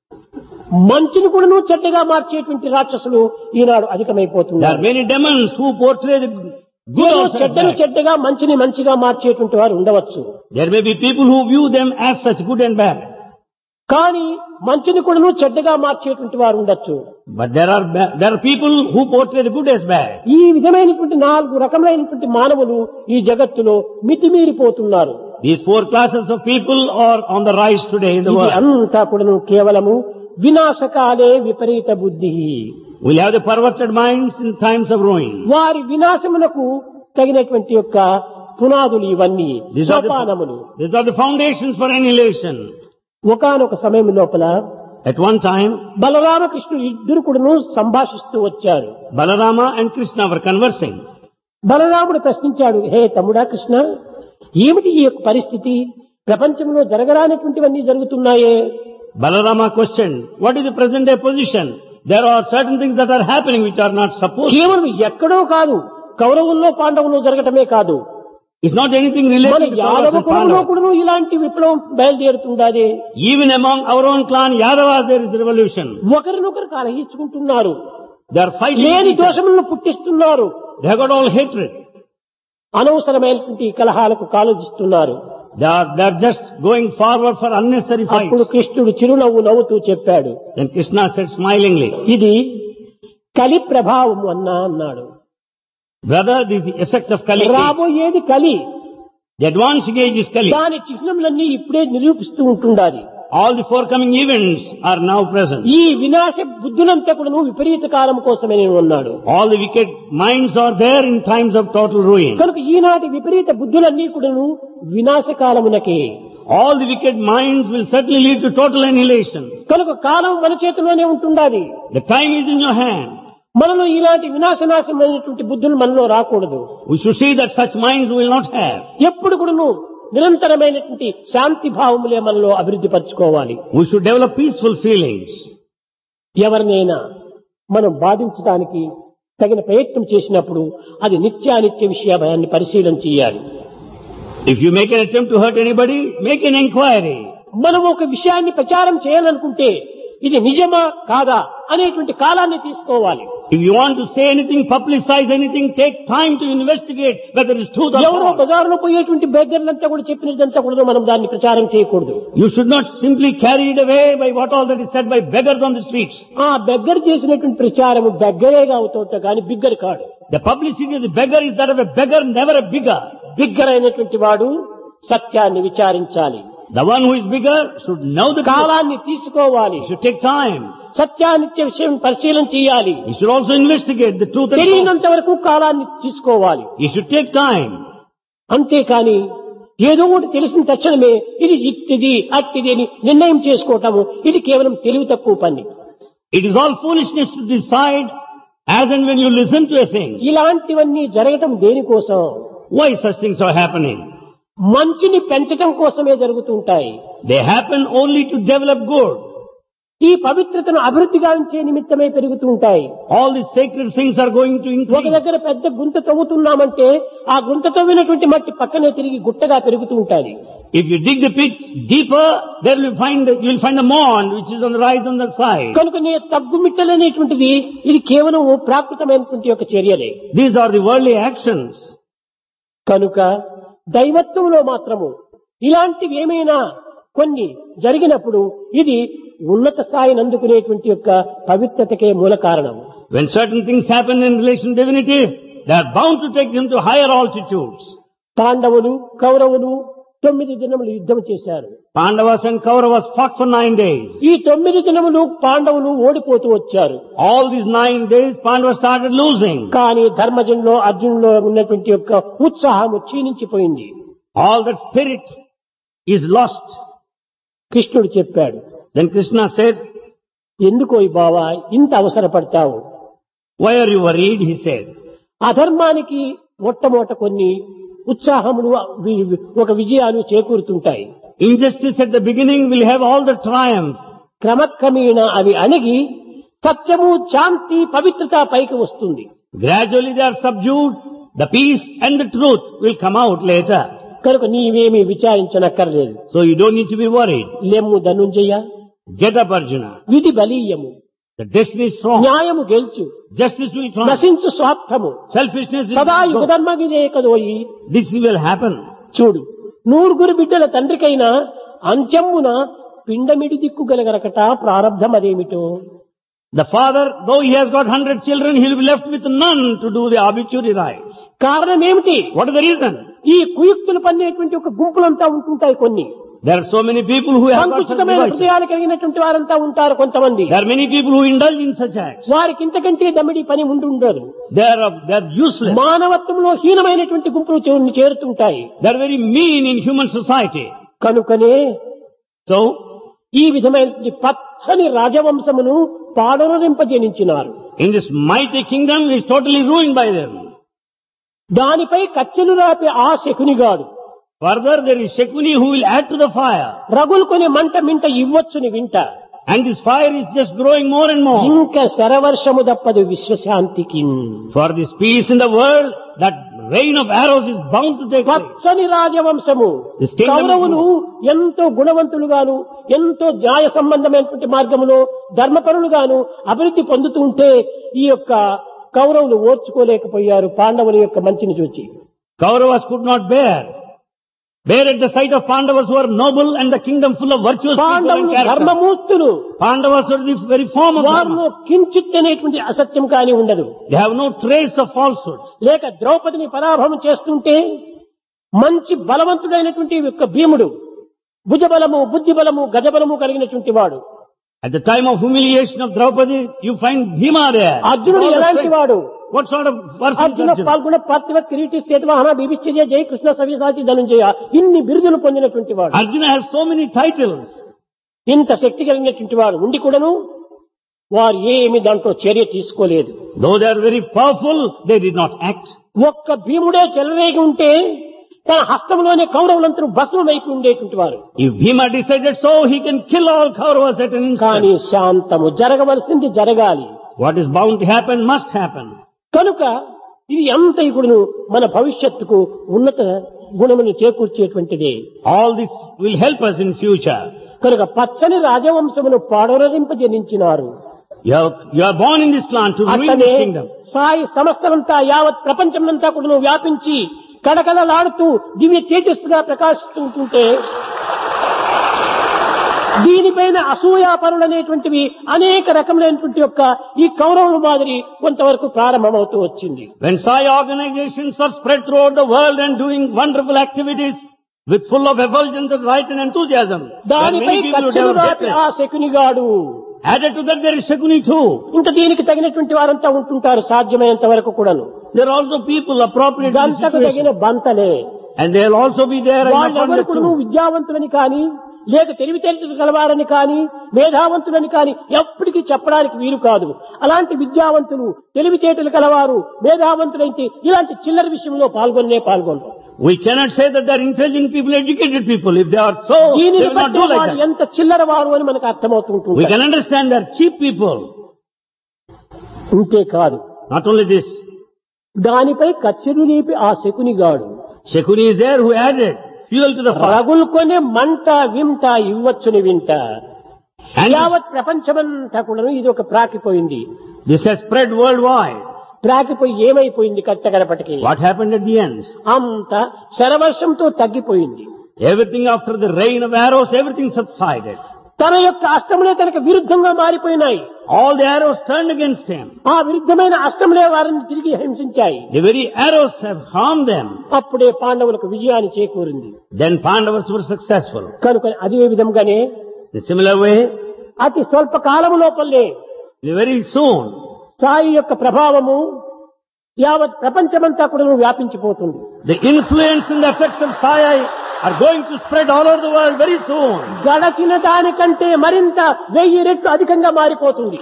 మంచిని కూడా చెడ్డగా మార్చేటువంటి రాక్షసులు ఈనాడు There are అధికమైపోతున్నారు. many demons who portray the Good ఏదో also as చెడ్డను bad. చెడ్డగా మంచిని మంచిగా మార్చేటువంటి వారు ఉండవచ్చు. There may be people who view them as such good and bad. కానీ మంచిని కూడాను చెడ్డగా మార్చేటువంటి వారు ఉండొచ్చు. But there are people who portray the good as bad. ఈ విధమైనటువంటి 4 రకములైనటువంటి మానవులు ఈ జగత్తులో మితిమీరిపోతున్నారు. These 4 classes of people are on the rise today in the ఇది world. అంతా కూడాను కేవలము వినాశకాలే విపరీత బుద్ధి. We'll have the perverted minds in times of ruin. వారి వినాశమునకు తగినటువంటి యొక్క పునాదులు ఇవన్నీ సోపానములు. These are the foundations for annihilation. ఒకానొక సమయం లోపల At one time, బలరామకృష్ణుడు ఇద్దరు కూడాను సంభాషిస్తూ వచ్చారు. Balarama and Krishna were conversing. బలరాముడు ప్రశ్నించాడు, హే తమ్ముడా కృష్ణ, ఏమిటి ఈ యొక్క పరిస్థితి? ప్రపంచంలో జరగరానటువంటివన్నీ జరుగుతున్నాయే. Balarama questioned, what is the present day position? There are certain things that are happening which are not supposed. కేవలం ఎక్కడో కాదు, కౌరవుల్లో పాండవుల్లో జరగటమే కాదు, It's not anything మన related to Kauravas Yadava and కులంలో Pandavas. కూడా ఇలాంటి విప్లవం బయలుదేరుతుండాలి. Even among our own clan, Yadavas, there is revolution. ఒకరినొకరు కలహించుకుంటున్నారు, They are fighting. లేని each other. దోషములను పుట్టిస్తున్నారు, They have got all hatred. అనవసరమైనటువంటి కలహాలకు కాలోచిస్తున్నారు. They are just going forward for unnecessary అప్పుడు fights. కృష్ణుడు చిరునవ్వు నవ్వుతూ చెప్పాడు, Then Krishna said smilingly, ఇది కలి ప్రభావం అన్నాడు. brother, this is the effect of Kali. రాబోయేది కలి, The advancing age is Kali. దాని చిహ్నములన్నీ ఇప్పుడే నిరూపిస్తూ ఉంటుండాలి. All the forthcoming events are now present. ఈ వినాశ బుద్ధులంతా కూడా విపరీత కాలం కోసమే నేను ఉన్నాడు. All the wicked minds are there in times of total ruin. కనుక ఈనాటి విపరీత బుద్ధులన్నీ కూడాను వినాశ కాలమునకే. All the wicked minds will certainly lead to total annihilation. కనుక కాలం మన చేతిలోనే ఉంటుండాలి. The time is in your hand. మనలో ఇలాంటి వినాశనాశమైనటువంటి బుద్ధులు మనలో రాకూడదు. We should see that such minds we will not have. ఎప్పుడు కూడాను నిరంతరమైనటువంటి శాంతి భావములే మనలో అభివృద్ధి పరచుకోవాలి. We should develop peaceful feelings. ఎవరినైనా మనం బాధించడానికి తగిన ప్రయత్నం చేసినప్పుడు అది నిత్యానిత్య విషయాన్ని పరిశీలన చేయాలి. If you make an attempt to hurt anybody, make an inquiry. మనం ఒక విషయాన్ని ప్రచారం చేయాలనుకుంటే ఇది నిజమా కాదా అనేటువంటి కాలాన్ని తీసుకోవాలి. If you want to say anything, publicize anything, take time to investigate whether it's truth or ఎవరో false. బజారులో పోయేటువంటి బెగ్గర్లంతా కూడా చెప్పినదంతా కూడా మనం దాన్ని ప్రచారం చేయకూడదు. You should not simply carry it away by what all that is said by beggars on the streets. ఆ బెగ్గర్ చేసినటువంటి ప్రచారం బెగ్గరేగా అవుతుంది కానీ బిగ్గర్ కాడు. The publicity of the beggar is that of a beggar, never a bigger. Bigger అయినటువంటి వాడు సత్యాన్ని విచారించాలి. The one who is bigger should know the truth. కాలాన్ని తీసుకోవాలి. He should take time. సత్యానిత్య విషయం పరిశీలన చేయాలి. He should also investigate the truth and false. తెలియనంత వరకు కాలాన్ని తీసుకోవాలి. He should take time. అంతేకాని ఏదో ఒకటి తెలిసిన తక్షణమే ఇది ఇట్టిది అట్టిది అని నిర్ణయం చేసుకోవటము ఇది కేవలం తెలివి తక్కువ పని. It is all foolishness to decide as and when you listen to a thing. ఇలాంటివన్నీ జరగటం దేనికోసం? Why such things are happening? మంచిని పెంచటం కోసమే జరుగుతుంటాయి. They happen only to develop good. ఈ పవిత్రతను అభివృద్ధి గావించే నిమిత్తమే పెరుగుతూ ఉంటాయి. All these sacred things are going to ఒక increase. దగ్గర పెద్ద గుంత తవ్వుతున్నామంటే ఆ గుంత తవ్వినటువంటి మట్టి పక్కనే తిరిగి గుట్టగా పెరుగుతూ ఉంటుంది. If you dig the pit deeper, there you will find a mound which is on the rise on the side. కనుక తగ్గుమిట్టలనేటువంటిది ఇది కేవలం ప్రాకృతమైనటువంటి యొక్క చర్యలే. These are the worldly actions. కనుక దైవత్వంలో మాత్రము ఇలాంటివి ఏమైనా కొన్ని జరిగినప్పుడు ఇది ఉన్నత స్థాయిని అందుకునేటువంటి యొక్క పవిత్రతకే మూల కారణం. When certain things happen in relation to divinity, they are bound to take them to higher altitudes. పాండవులు కౌరవులు 9 దినములు యుద్ధం చేశారు. Pandavas and Kauravas fought for 9 days. ఈ 9 దినములు పాండవులు ఓడిపోతూ వచ్చారు. All these 9 days, Pandavas started losing. కానీ ధర్మజంలో అర్జునులో ఉన్నటువంటి యొక్క ఉత్సాహము క్షీణించిపోయింది. All that spirit is lost. కృష్ణుడు చెప్పాడు, Then Krishna said, ఎందుకో ఈ బావా ఇంత అవసరపడతావు? why are you worried? He said, అధర్మానికి మొట్టమొదట కొన్ని ఉత్సాహములు ఒక విజయాలు చేకూరుతుంటాయి. injustice at the beginning will have all the triumph. క్రమక్రమేణా అవి అణిగి సత్యము శాంతి పవిత్రత పైకి వస్తుంది. Gradually they are subdued. The peace and the truth will come out later. కనుక నీవేమీ విచారించనక్కర్లేదు. So you don't need to be worried. లెమ్ము ధనుంజయ, Get up, Arjuna. విధి బలీయము, The destiny is strong. న్యాయము గెలుచు, Justice will triumph. నశించు స్వార్థము, Selfishness will సదా go. యుగధర్మగిదే కదోయి. This will happen. చూడు, 100 బిడ్డల తండ్రికైనా అంత్యమున పిండమిడి దిక్కు గలగరకట ప్రారబ్ధం అదేమిటో. The father, though he has got 100 children, he will be left with none to do the obituary rites. కారణం ఏమిటి? What is the reason? ఈ కుయుక్తులు పన్నేటువంటి ఒక గుంపులంతా ఉంటుంటాయి. కొన్ని There are so many people who have got such సంకుచితమైన devices. హృదయాలు కలిగినటువంటి వారంతా ఉంటారు కొంతమంది. There are many people who indulge in such acts. వారికి ఇంతకంటే దమ్మిడి పని ఉండదు. They are useless. మానవత్వంలో హీనమైనటువంటి గుంపులు చేరుతుంటాయి. They are very mean in human society. కనుకనే So, ఈ విధమైనటువంటి పచ్చని రాజవంశమును పాడరింపజేయించినారు. in this mighty kingdom is totally ruined by them. దానిపై కచ్చెలు రాపే ఆ శకునిగాడు Further, there is Shakuni who will add to the fire. రగులుకొని మంట మింట ఇవ్వచ్చుని వింట. And this fire is just growing more and more. ఇంకా శరవర్షము దప్పదు విశ్వశాంతికి. For this peace in the world, that rain of arrows is bound to take place. పచ్చని రాజవంశము. This kingdom is కౌరవులు ఎంతో గుణవంతులుగాను, ఎంతో న్యాయ సంబంధమైనటువంటి మార్గములో ధర్మపరులుగాను అభివృద్ధి పొందుతూ ఉంటే ఈ యొక్క కౌరవులు ఓర్చుకోలేకపోయారు పాండవుల యొక్క మంచిని చూచి. Kauravas could not bear at the sight of Pandavas who are noble and the kingdom full of virtuous people and పాండవులు character. ధర్మమూర్తులు. Pandavas are the very form of వారిలో dharma. కించిత్ అనేటువంటి అసత్యం కానీ ఉండదు. They have no trace of falsehood. లేక ద్రౌపదిని పరాభవం చేస్తుంటే మంచి బలవంతుడైనటువంటి యొక్క భీముడు భుజబలము, బుద్ధిబలము, గజబలము కలిగినటువంటి వాడు. At the time of humiliation of Draupadi, you find Bhima there. అర్జునుడు All the ఎలాంటి strength. వాడు? What sort of person is Arjuna Arjuna? పాల్గొన పార్థివ కిరీటి శ్వేతవాహన బిభిచ్చర్య జయ కృష్ణ సవ్యసాచి ధనుంజయ ఇన్ని బిరుదులు పొందినటువంటి వాడు. Arjuna has so many titles. ఇంత శక్తి కలిగినటువంటి వాడు ఉండి కూడాను వారు ఏమి దాంట్లో చర్య తీసుకోలేదు. Though they are very powerful, they did not act. ఒక్క భీముడే చెలరేగి ఉంటే తన హస్తంలోనే కౌరవులంతా భస్మమైపు ఉండేటువంటి వారు. If Bhima decided so, he can kill all Kauravas at an కానీ instant. శాంతము జరగవలసింది జరగాలి. What is bound to happen must happen. కనుక ఇది అంతైకుడును మన భవిష్యత్తుకు ఉన్నత గుణమును చేకూర్చేటువంటిదే. All this will help us in future. కనుక పచ్చని రాజవంశమును పాడరింపజనించినారు. You are born in this land to ruin అట్లనే this kingdom. సాయి సంస్థలంతా యావత్ ప్రపంచమంతా కూడా వ్యాపించి కడకడలాడుతూ దివ్య తేజస్సుగా ప్రకాశిస్తూ ఉంటుంటే దీనిపైన అసూయాపరులనేటువంటివి అనేక రకములైనటువంటి యొక్క ఈ కౌరవుల మాదిరి కొంతవరకు ప్రారంభమవుతూ వచ్చింది. When Sai organizations are spread throughout the world and doing wonderful activities with full of effulgence and right and enthusiasm, there are దానిపై many people who కచ్చెలు develop రాపి hatred. ఆ శకునిగాడు. Added to that, there is Shakuni too. ఇంకా దీనికి తగినటువంటి వారంతా ఉంటుంటారు సాధ్యమైనంత వరకు కూడాను. There are also people appropriate to the గంటకు తగిన situation. బంతలే. And they will also be there and వాళ్ళెవరు upon the కూడా విద్యావంతులని కానీ లేక తెలివితేటలు కలవారని కానీ మేధావంతులని కానీ ఎప్పటికీ చెప్పడానికి వీలు కాదు. అలాంటి విద్యావంతులు తెలివితేటలు కలవారు మేధావంతులైతే ఇలాంటి చిల్లర విషయంలో పాల్గొనరు. We cannot say that they are intelligent people, educated people. If they are so, they దీనిని will not బట్టి do like వారు that. ఎంత చిల్లర వారు అని మనకు అర్థమవుతుంటుంది. We can understand they are cheap people. ఇంతే కాదు, Not only this, దానిపై కచ్చెలు లేపి ఆ శకునిగాడు Shakuni is there who added fuel to the fire. రగులుకొనే మంట వింట ఇవ్వచ్చుని వింట. And యావత్ ప్రపంచమంతా కూడా ఇది ఒక ప్రాకిపోయింది. this has spread worldwide. ప్రాకిపోయి ఏమైపోయింది కట్టగడపటికి? What happened at the end? అంత శరవర్షంతో తగ్గిపోయింది. Everything after the rain of arrows, everything subsided. తన యొక్క అష్టములే తనకు విరుద్ధంగా మారిపోయినాయి. All the arrows turned against him. ఆ విరుద్ధమైన అష్టములే వారిని తిరిగి హింసించాయి. The very arrows have harmed them. అప్పుడే పాండవులకు విజయాన్ని చేకూరింది. Then Pandavas were successful. కనుక అదే విధంగానే In a similar way, అతి స్వల్ప కాలము లోపలే very soon, సాయి యొక్క ప్రభావము యావత్ ప్రపంచమంతా కూడా వ్యాపించిపోతుంది. the influence and the effects of Sai are going to spread all over the world very soon. గడచిన దానికంటే మరింత 1000 రెట్లు అధికంగా మారిపోతుంది.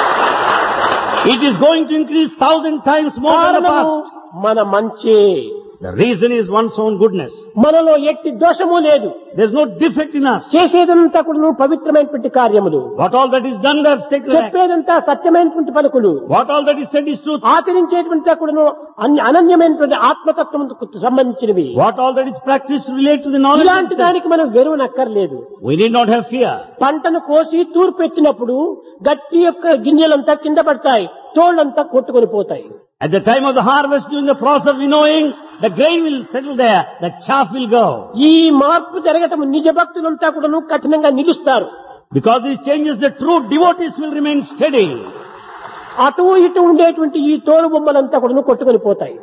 It is going to increase 1,000 times more than the కారణము past. మన మంచే. The reason is one's own goodness. మనలో ఎట్టి దోషము లేదు. There's no defect in us. చేసేదంతా కూడా పవిత్రమైనటువంటి కార్యములు. What all that is done, that's sacred. చెప్పేదంతా సత్యమైనటువంటి పలుకులు. What all that is said is truth. ఆచరించేటువంటి కూడా అనన్యమైనటువంటి ఆత్మతత్వముకు సంబంధించినవి. What all that is practiced relate to the knowledge. ఇలాంటి దానికి మనం వెరువనక్కర్లేదు. We need not have fear. పంటను కోసి తూర్పు ఎత్తినప్పుడు గట్టి యొక్క గింజలంతా కింద పడతాయి, తోళ్లంతా కొట్టుకొని పోతాయి. At the time of the harvest, during the process of winnowing, the grain will settle there, the chaff will go. ఈ మార్పు జరగటం నిజ భక్తులంతా కూడా కఠినంగా నిలుస్తారు. Because these changes, the true devotees will remain steady. అటు ఇటు ఉండేటువంటి ఈ తోలు బొమ్మలంతా కూడా కొట్టుకొని పోతాయి.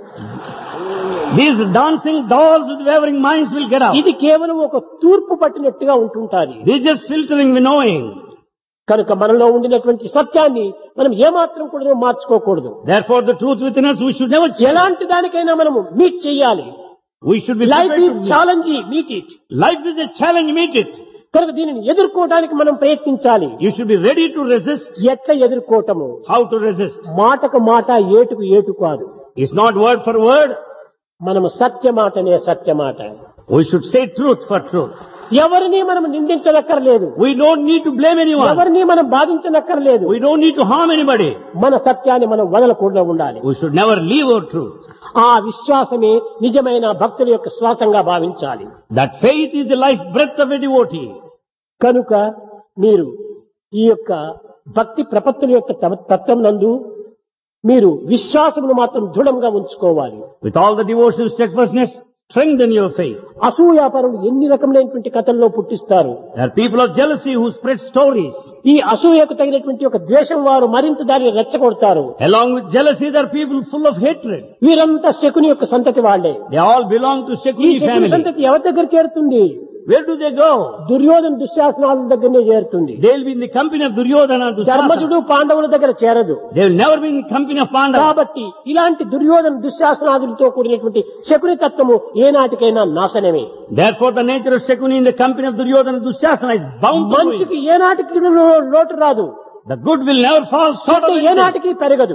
These dancing dolls with wavering minds will get up. ఇది కేవలం ఒక తూర్పు పట్టినట్టుగా ఉంటుంటారు. This is just filtering winnowing. కనుక మనలో ఉండినటువంటి సత్యాన్ని మనం ఏమాత్రం కూడా మార్చుకోకూడదు. Therefore, the truth within us, we should never change. ఎలాంటి దానికైనా మనము మీట్ చేయాలి. We should be life prepared is to meet. Challenge, meet it. Life is a challenge, meet it. కనుక దీనిని ఎదుర్కోవడానికి మనం ప్రయత్నించాలి. You should be ready to resist. ఎట్లా ఎదుర్కోవటము? How to resist? మాటకు మాట, ఏటుకు ఏటు కాదు. It's not word for word. మనము సత్యమాటనే సత్యమాట. We should say truth for truth. ఎవరిని మనం నిందించనక్కర్లేదు. We don't need to blame anyone. ఎవరిని మనం బాధించనక్కర్లేదు. We don't need to harm anybody. మన సత్యాన్ని మనం వదలకుండా ఉండాలి. We should never leave our truth. ఆ విశ్వాసమే నిజమైన భక్తుల యొక్క శ్వాసంగా భావించాలి. That faith is the life breath of a devotee. కనుక మీరు ఈ యొక్క భక్తి ప్రపత్తుల యొక్క తత్వం నందు మీరు విశ్వాసమును మాత్రం దృఢంగా ఉంచుకోవాలి. With all the devotion, steadfastness, strengthen your faith. అసూయాపరులు ఎన్ని రకములైనటువంటి కథల్లో పుట్టిస్తారు. There are people of jealousy who spread stories. ఈ అసూయకు తగినటువంటి ఒక ద్వేషం వారు మరింత దాన్ని రెచ్చగొడతారు. Along with jealousy, there are people full of hatred. వీరంతా శకుని యొక్క సంతతి వాళ్లే. They all belong to ఈ Shakuni శకుని family. సంతతి ఎవరి దగ్గర చేరుతుంది? Where do they go? Duryodhana దుశ్శాసనాల దగ్గరనే చేరుతుంది. They will be in the company of Duryodhana and ధర్మజుడు Dushasana. పాండవుల దగ్గర చేరదు. They will never be in the company of Pandava. కాబట్టి ఇలాంటి దుర్యోధన దుశ్శాసనాదులతో కూడినటువంటి శకుని తత్వము ఏనాటికైనా నాశనమే. Therefore, the nature of Shakuni in the company of Duryodhana and Dushasana is bound to ruin. మంచికి ఏనాటికి లోటు రాదు. The good will never fall short of it. ఏనాటికి పెరగదు.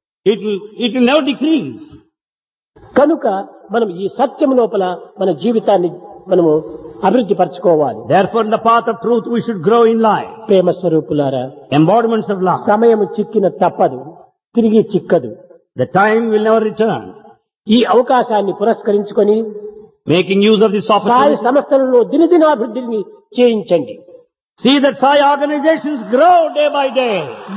It will never decrease. కనుక మనం ఈ సత్యం లోపల మన జీవితాన్ని మనము అభివృద్ధి పరచుకోవాలి. Therefore, in the path of truth, we should grow in life. ప్రేమ స్వరూపులారా, Embodiments of love. సమయం చిక్కిన తప్పదు, తిరిగి చిక్కదు. The time will never return. ఈ అవకాశాన్ని పురస్కరించుకొని Making use of this Sai opportunity. సంస్థలలో దినదినాభివృద్ధిని చేయించండి. See that Sai organizations grow day by day.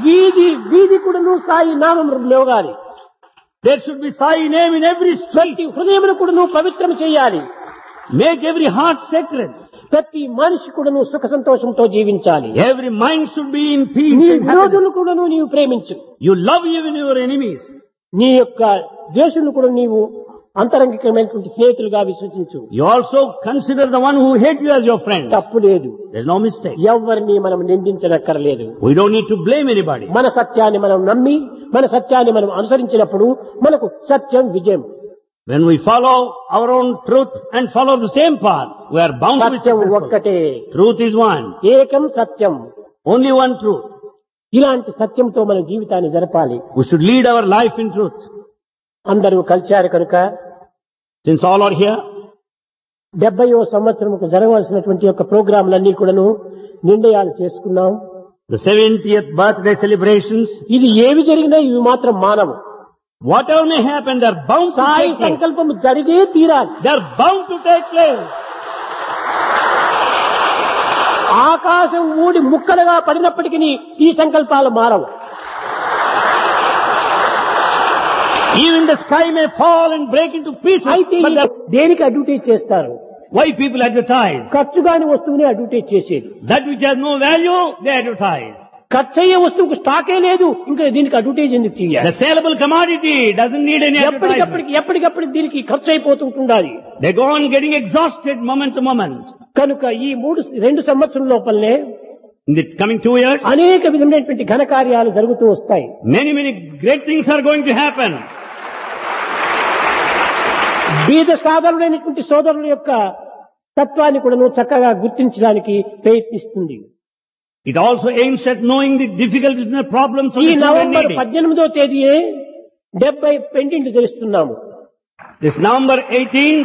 వీధి కూడాను సాయి నామం మ్రోగాలి. There should be Sai name in every street. ప్రతి హృదయమును కూడాను పవిత్రం చేయాలి. Make every heart sacred. ప్రతి మనిషి కూడాను సుఖ సంతోషంతో జీవించాలి. Every mind should be in peace నీ and happiness. విరోధులను కూడాను నీవు ప్రేమించు. You love even your enemies. నీ యొక్క ద్వేషులను కూడా నీవు అంతరంగికమైనటువంటి స్నేహితులుగా విశ్వసించు. You also consider the one who hate you as your friend. తప్పు లేదు. There's no mistake. ఎవరిని మనం నిందించనక్కర్లేదు. We don't need to blame anybody. మన సత్యాన్ని మనం నమ్మి మన సత్యాన్ని మనం అనుసరించినప్పుడు మనకు సత్యం విజయం. When we follow our own truth and follow the same path, we are bound to be Satyam successful. ఒక్కటే. Truth is one. ఏకం సత్యం. Only one truth. ఇలాంటి సత్యంతో మన జీవితాన్ని జరపాలి. We should lead our life in truth. అందరూ కలిశారు కనుక Since all are here, 70వ సంవత్సరంకు జరగవలసినటువంటి యొక్క ప్రోగ్రాంలన్నీ కూడాను నిర్ణయాలు చేసుకున్నాం. the 70th birthday celebrations, ఇది ఏవి జరిగినా ఇవి మాత్రం మానవు. whatever may happen, they are bound to Sai take place. సంకల్పం జరిగే తీరాలి. They are bound to take place. ఆకాశం ఊడి ముక్కలుగా పడినప్పటికీ ఈ సంకల్పాలు మారవు. Even the sky may fall and break into pieces. అయితే But దేనికి అడ్వర్టైజ్ చేస్తారు? why people advertise? ఖర్చు కాని వస్తువుని అడ్వర్టైజ్ చేసేది. That which has no value, they advertise. ఖర్చు అయ్యే వస్తువుకు స్టాకే లేదు, ఇంకా దీనికి అడ్వర్టైజ్ ఎందుకు చేయాలి? The saleable commodity doesn't need any advertisement. ఎప్పటికప్పుడు దీనికి ఖర్చు అయిపోతుంటుండాలి. They go on getting exhausted moment to moment. కనుక ఈ 2 సంవత్సరం లోపలనే In the coming 2 years, అనేక విధమైనటువంటి ఘనకార్యాలు జరుగుతూ వస్తాయి. many great things are going to happen. బీద సాధారణమైనటువంటి సోదరుల యొక్క తత్వాన్ని కూడా చక్కగా గుర్తించడానికి ప్రయత్నిస్తుంది. It also aims at knowing the difficulties and the problems of ఈ the poor and November needy. 18వ తేదీయే 70 పెండింట్ చేస్తున్నాము. This November 18th,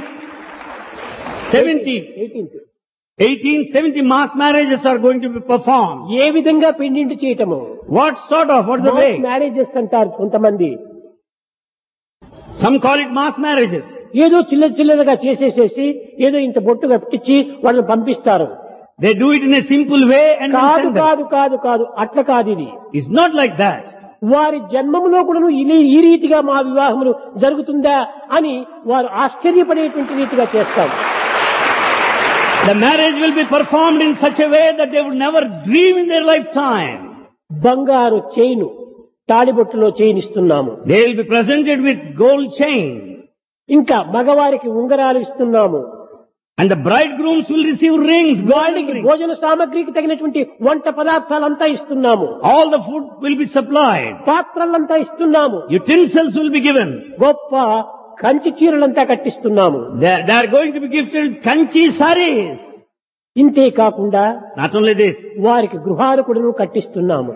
1870 mass marriages are going to be performed. ఏ విధంగా పెండింటి చేయటము? What sort of? What is the way? Marriages అంటారు కొంతమంది. Some call it mass marriages. ఏదో చిల్లరగా చేసేసేసి ఏదో ఇంత బొట్టు కట్టించి వాళ్ళని పంపిస్తారు. They do it in a simple way and then కాదు send them. కాదు కాదు కాదు అట్లా కాదు ఇది. It's not like that. వారి జన్మములో కూడా ఈ రీతిగా మా వివాహములు జరుగుతుందా అని వారు ఆశ్చర్యపడేటువంటి రీతిగా చేస్తారు. The marriage will be performed in such a way that they would never dream in their lifetime. బంగారు చైను తాడిబొట్టులో చైన్ ఇస్తున్నాము. They will be presented with gold chain. ఇంకా మగవారికి ఉంగరాలు ఇస్తున్నాము. And the bridegrooms will receive rings, golden వాళ్ళకి rings. భోజన సామగ్రికి తగినటువంటి వంట పదార్థాలంతా ఇస్తున్నాము. All the food will be supplied. పాత్రలంతా ఇస్తున్నాము. Utensils will be given. గొప్ప Kanchi చీరలంతా కట్టిస్తున్నాము. They are going to be gifted kanchi saris. ఇంతే కాకుండా Not only this, వారికి గృహాలు కూడా కట్టిస్తున్నాము.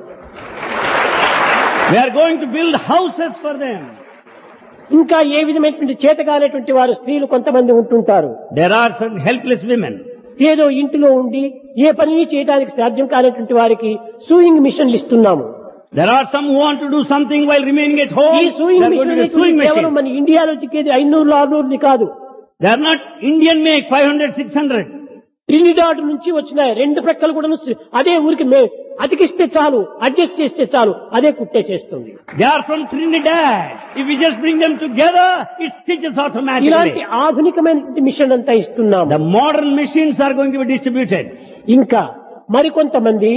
we are going to build houses for them. ఇంకా ఏ విధమైనటువంటి చేతగానేటువంటి వారు స్త్రీలు కొంతమంది ఉంటుంటారు. There are some helpless women. ఏదో ఇంటిలో ఉండి ఏ పని చేయడానికి సాధ్యం కానటువంటి వారికి సూయింగ్ మిషన్లు ఇస్తున్నాము. There are some who want to do something while remaining at home. ఈ They sewing are going to machine be sewing కేవలం machines. మన ఇండియాలో చిక్కేది 500-600 కాదు. They are not Indian make 500, 600. Trinidad నుంచి వచ్చినాయి. రెండు ప్రక్కలు కూడా అదే ఊరికి అతికిస్తే చాలు, అడ్జస్ట్ చేస్తే చాలు, అదే కుట్టేసేస్తుంది. They are from Trinidad. If we just bring them together, it stitches automatically. ఇలాంటి ఆధునికమైన మిషన్ అంతా ఇస్తున్నాము. The modern machines are going to be distributed. ఇంకా మరికొంతమంది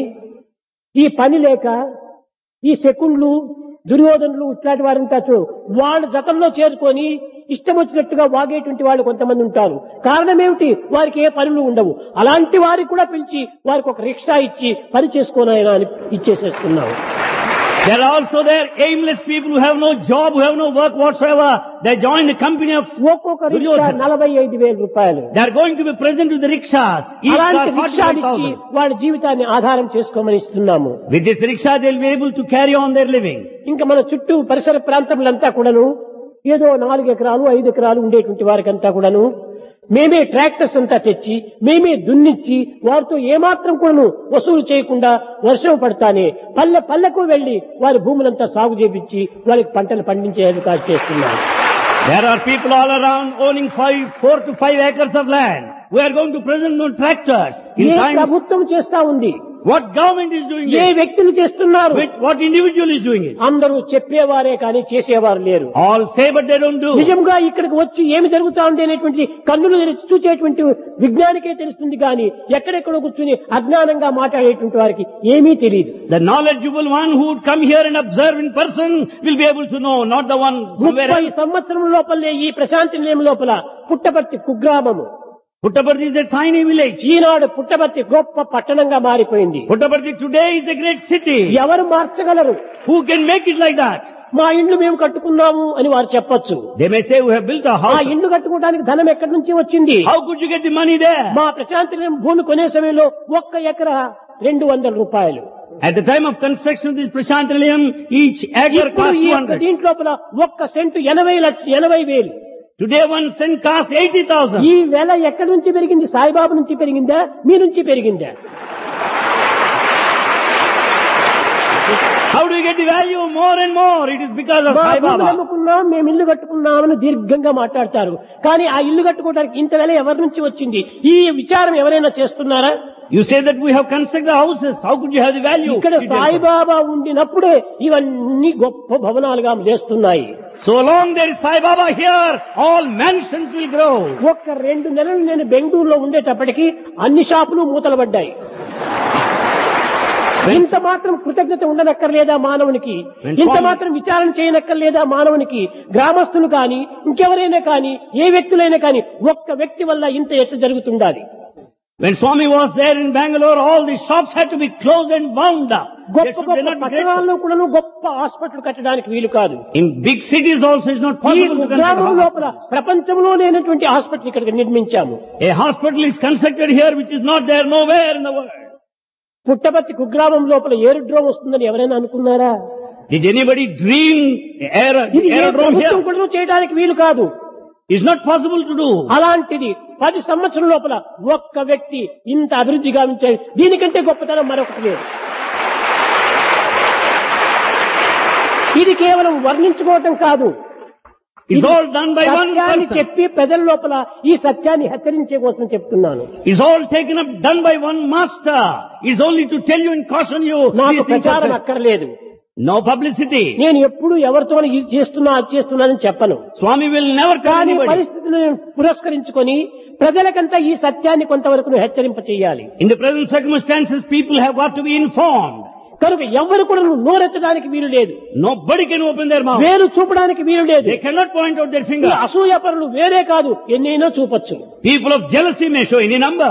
ఈ పని లేక ఈ శకుండ్లు దుర్యోధనులు ఇట్లాంటి వారంతా వాళ్ళ జతంలో చేరుకొని ఇష్టం వచ్చినట్టుగా వాగేటువంటి వాళ్ళు కొంతమంది ఉంటారు. కారణం ఏమిటి? వారికి ఏ పనులు ఉండవు. అలాంటి వారికి కూడా పిలిచి వారికి ఒక రిక్షా ఇచ్చి పని చేసుకోనాయన అని ఇచ్చేసేస్తున్నాము. There are also there aimless people who have no job, who have no work whatsoever. They join the company of ఒక్కొక్క రిక్షా 45,000 రూపాయలు. They are going to be present with the rickshaws. Each అలాంటి car రిక్షాలు ఇచ్చి 45,000. వాళ్ళ జీవితాన్ని ఆధారం చేసుకోమని ఇస్తున్నాము. With this rickshaw they will be able to carry on their living. ఇంకా మన చుట్టూ పరిసర ప్రాంతములంతా కూడాను ఏదో 4 ఎకరాలు 5 ఎకరాలు ఉండేటువంటి వారికంతా కూడాను మేమే ట్రాక్టర్స్ అంతా తెచ్చి మేమే దున్నిచ్చి వారితో ఏమాత్రం కూడాను వసూలు చేయకుండా వర్షం పడతానే పల్లెకు వెళ్లి వారి భూములంతా సాగు చేపించి వారికి పంటలు పండించే అధికారం చేస్తున్నారు. There are people all around owning 4 to 5 acres of land. We are going to present on tractors. In A time, ప్రభుత్వం చేస్తా ఉంది? what government is doing A it? వ్యక్తులు చేస్తున్నారు? What individual is doing it? అందరూ చెప్పేవారే కానీ చేసేవారు లేరు. All say but they don't do. నిజంగా ఇక్కడికి వచ్చి ఏమి జరుగుతా ఉంది అనేటువంటి కన్నులు తెరిచి చూచేటువంటి విజ్ఞానికే తెలుస్తుంది కానీ ఎక్కడెక్కడో కూర్చుని అజ్ఞానంగా మాట్లాడేటువంటి వారికి ఏమీ తెలియదు. The knowledgeable one who would come here and observe in person will be able to know, not the one somewhere 30 else. సంవత్సరం లోపలే ఈ ప్రశాంతి నిలయం లోపల Puttaparthi కుగ్రామము Puttaparthi is a tiny village. ఈనాడు పుట్టపర్తి గొప్ప పట్టణంగా మారిపోయింది. Puttaparthi today is a great city. ఎవరు మార్చగలరు? Who can make it like that? మా ఇండ్లు మేము కట్టుకున్నాము అని వారు చెప్పొచ్చు. They may say we have built a ఆ house. ఇండ్లు కట్టుకోవడానికి ధనం ఎక్కడి నుంచి వచ్చింది? How could you get the money there? మా ప్రశాంతి నిలయం భూమి కొనే సమయంలో 1 ఎకరా 200 రూపాయలు. At the time of construction of this Prashantalayam, each acre ఇప్పుడు cost ఈ యొక్క 200. దీంట్లోపల 1 సెంటు 80,000. Today 1 cent costs 80,000. ఈ వేల ఎక్కడి నుంచి పెరిగింది? సాయిబాబు నుంచి పెరిగిందా? మీ నుంచి పెరిగిందా? How do you get the value more and more? It is because of మా Sai భూములు Baba. అమ్ముకున్నాం, మేము ఇల్లు కట్టుకున్నామని దీర్ఘంగా మాట్లాడతారు. కానీ ఆ ఇల్లు కట్టుకోవడానికి ఇంత వేల ఎవరి నుంచి వచ్చింది? ఈ విచారం ఎవరైనా చేస్తున్నారా? You say that we have constructed houses. How could you have the value? ఇక్కడ సాయిబాబా ఉండినప్పుడే ఇవన్నీ గొప్ప భవనాలుగా చేస్తున్నాయి. So long there is Sai Baba here, all mansions will grow. 2 నెలలు నేను బెంగళూరులో ఉండేటప్పటికి అన్ని షాపులు మూతలు పడ్డాయి. ఇంత మాత్రం కృతజ్ఞత ఉండనక్కర్లేదా మానవునికి? ఇంత మాత్రం విచారణ చేయనక్కర్లేదా మానవునికి? గ్రామస్తులు కానీ ఇంకెవరైనా కానీ ఏ వ్యక్తులైనా కానీ ఒక్క వ్యక్తి వల్ల ఇంత ఎట్లా జరుగుతుండాలి? When Swami was there in Bangalore, all the shops had to be closed and wound up. గొప్ప గొప్ప పట్టణాల్లో కూడా గొప్ప హాస్పిటల్ కట్టడానికి వీలు కాదు. In big cities also it's not ఈ possible to construct గ్రామం a లోపల hospital. ప్రపంచంలో లేనటువంటి హాస్పిటల్ ఇక్కడ నిర్మించాము. A hospital is constructed here which is not there nowhere in the world. Puttaparthi కుగ్రామం లోపల ఏరోడ్రోమ్ వస్తుందని ఎవరైనా అనుకున్నారా? Did anybody dream ఇది ఏ aerodrome ప్రభుత్వం here? కూడా చేయడానికి వీలు కాదు. It's not possible to do. అలాంటిది 10 సంవత్సరాల లోపల ఒక్క వ్యక్తి ఇంత అభివృద్ధి గావించాడు. దీనికంటే గొప్పతనం మరొకటి లేదు. ఇది కేవలం వర్ణించుకోవటం కాదు. It's all done by one సత్యాన్ని person. చెప్పి ప్రజల లోపల ఈ సత్యాన్ని హెచ్చరించే కోసం చెప్తున్నాను. It's all taken up, done by one master. It's only to tell you and caution you. నాకు These things are ప్రచారం said. అక్కర్లేదు. No publicity. నేను ఎప్పుడు ఎవరితో ఇది చేస్తున్నా అది చేస్తున్నానని చెప్పను. Swami will never tell కానీ anybody. పరిస్థితులను పురస్కరించుకొని ప్రజలకంతా ఈ సత్యాన్ని కొంతవరకు హెచ్చరింప చేయాలి. In the present circumstances, people have got to be informed. కనుక ఎవరు కూడా నోరెత్తడానికి వీలు లేదు. Nobody can open their mouth. వేలు చూపడానికి వీలు లేదు. They cannot point out their ఈ finger. అసూయపరులు వేరే కాదు, ఎన్నైనా చూపొచ్చు. People of jealousy may show any number.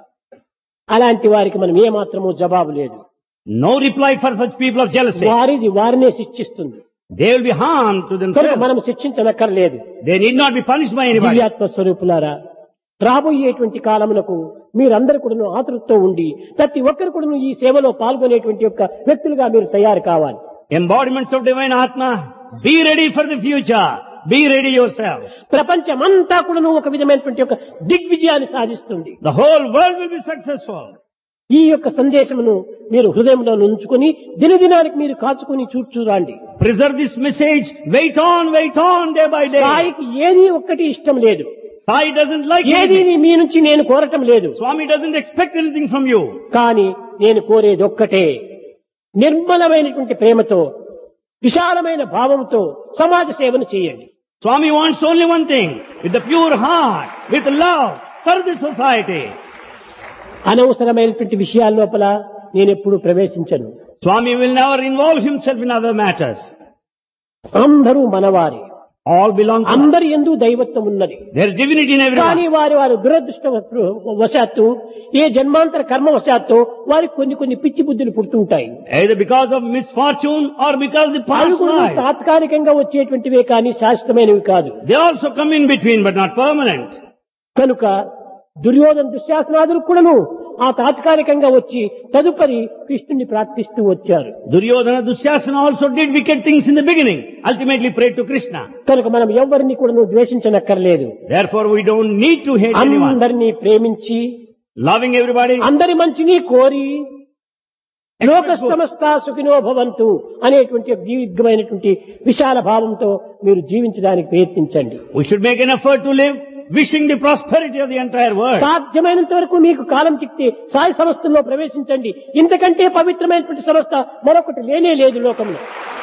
అలాంటి వారికి మనం ఏమాత్రము జవాబు లేదు. No reply for such people of jealousy. వారిది వారినే శిక్షిస్తుంది. They will be harmed to కనుక themselves. మనం శిక్షించనక్కర్లేదు. They need not be punished by anybody. దివ్యాత్మ స్వరూపులారా, రాబోయేటువంటి కాలమునకు మీరందరూ కూడా ఆతృతతో ఉండి ప్రతి ఒక్కరు కూడా ఈ సేవలో పాల్గొనేటువంటి యొక్క వ్యక్తులుగా మీరు తయారు కావాలి. Embodiments of divine Atma, be ready for the future. Be ready yourself. ప్రపంచమంతా కూడా ఒక విధమైనటువంటి యొక్క దిగ్విజయాన్ని సాధిస్తుంది. The whole world will be successful. ఈ యొక్క సందేశమును మీరు హృదయంలో ఉంచుకొని దినదినానికి మీరు కాచుకొని చూడండి. Preserve this message. Wait on day by day. సాయికి ఏది ఒక్కటి ఇష్టం లేదు. Sai doesn't like ఏది anything. మీ నుంచి నేను కోరటం లేదు. Swami doesn't expect anything from you. కానీ నేను కోరేది ఒక్కటే, నిర్మలమైనటువంటి ప్రేమతో విశాలమైన భావంతో సమాజ సేవను చేయండి. Swami wants only one thing. With the pure heart, with love, serve the society. అనవసరమైనటువంటి విషయాల లోపల నేను ఎప్పుడు ప్రవేశించను. Swami will never involve himself in other matters. అందరూ మనవారి, All belong to us. అందరి యందు దైవత్వం ఉన్నది. There is divinity in కానీ everyone. వారి దురదృష్టవశాత్తు ఏ జన్మాంతర కర్మ వశాత్తు వారికి కొన్ని పిచ్చి బుద్ధులు పుడుతుంటాయి. Either because of misfortune or because the అవి past కూడా life. తాత్కాలికంగా వచ్చేటువంటివే కానీ శాశ్వతమైనవి కాదు. They also come in between but not permanent. కనుక దుర్యోధన దుశ్శాసనాదులు కూడాను ఆ తాత్కాలికంగా వచ్చి తదుపరి కృష్ణుని ప్రార్థిస్తూ వచ్చారు. Duryodhana, Dusyasana also did wicked things in the beginning. Ultimately prayed to Krishna. కనుక మనం ఎవరిని కూడా ద్వేషించనక్కర్లేదు. Therefore we don't need to hate anyone. అందరినీ ప్రేమించి Loving everybody. అందరి మంచిని కోరి లోక సమస్త సుఖినో భవంతు అనేటువంటి దీర్ఘమైనటువంటి విశాల భావంతో మీరు జీవించడానికి ప్రయత్నించండి. We should make an effort to live wishing the prosperity of the entire world. సాధ్యమైనంత వరకు మీకు కాలం చిక్తే సాయి సంస్థల్లో ప్రవేశించండి. ఇంతకంటే పవిత్రమైనటువంటి సంస్థ మరొకటి లేనే లేదు లోకంలో.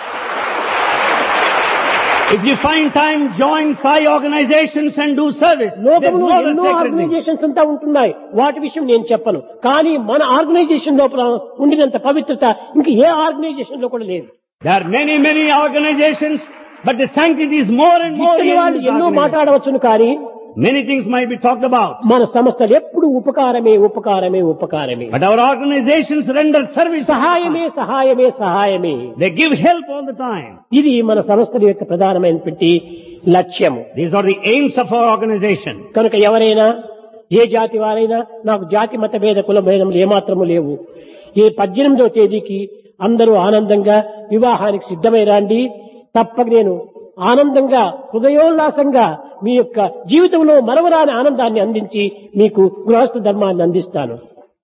If you find time, join Sai organizations and do service. There's లోకంలో no other ఎన్నో sacred thing. ఆర్గనైజేషన్స్ అంతా ఉంటున్నాయి, వాటి విషయం నేను చెప్పను. కానీ మన ఆర్గనైజేషన్ లోపల ఉండినంత పవిత్రత ఇంక ఏ ఆర్గనైజేషన్ లో కూడా లేదు. There are many organizations, but the sanctity is more and more. ఇక్కడి వాళ్ళు in this ఎన్నో organization. మాట్లాడవచ్చును, కానీ Many things might be talked about. మన సంస్థలు ఎప్పుడు ఉపకారమే. But our organizations render service. సహాయమే. They give help all the time. ఇది మన సంస్థల యొక్క ప్రధానమైనటువంటి లక్ష్యము. These are the aims of our organization. కనుక ఎవరైనా ఏ జాతి వారైనా, నాకు జాతి మత భేద కుల భేదములు ఏమాత్రము లేవు. ఈ 18వ తేదీకి అందరూ ఆనందంగా వివాహానికి సిద్ధమై రండి. తప్పక నేను ఆనందంగా హృదయోల్లాసంగా మీ యొక్క జీవితంలో మరవరాని ఆనందాన్ని అందించి మీకు గృహస్థ ధర్మాన్ని అందిస్తాను.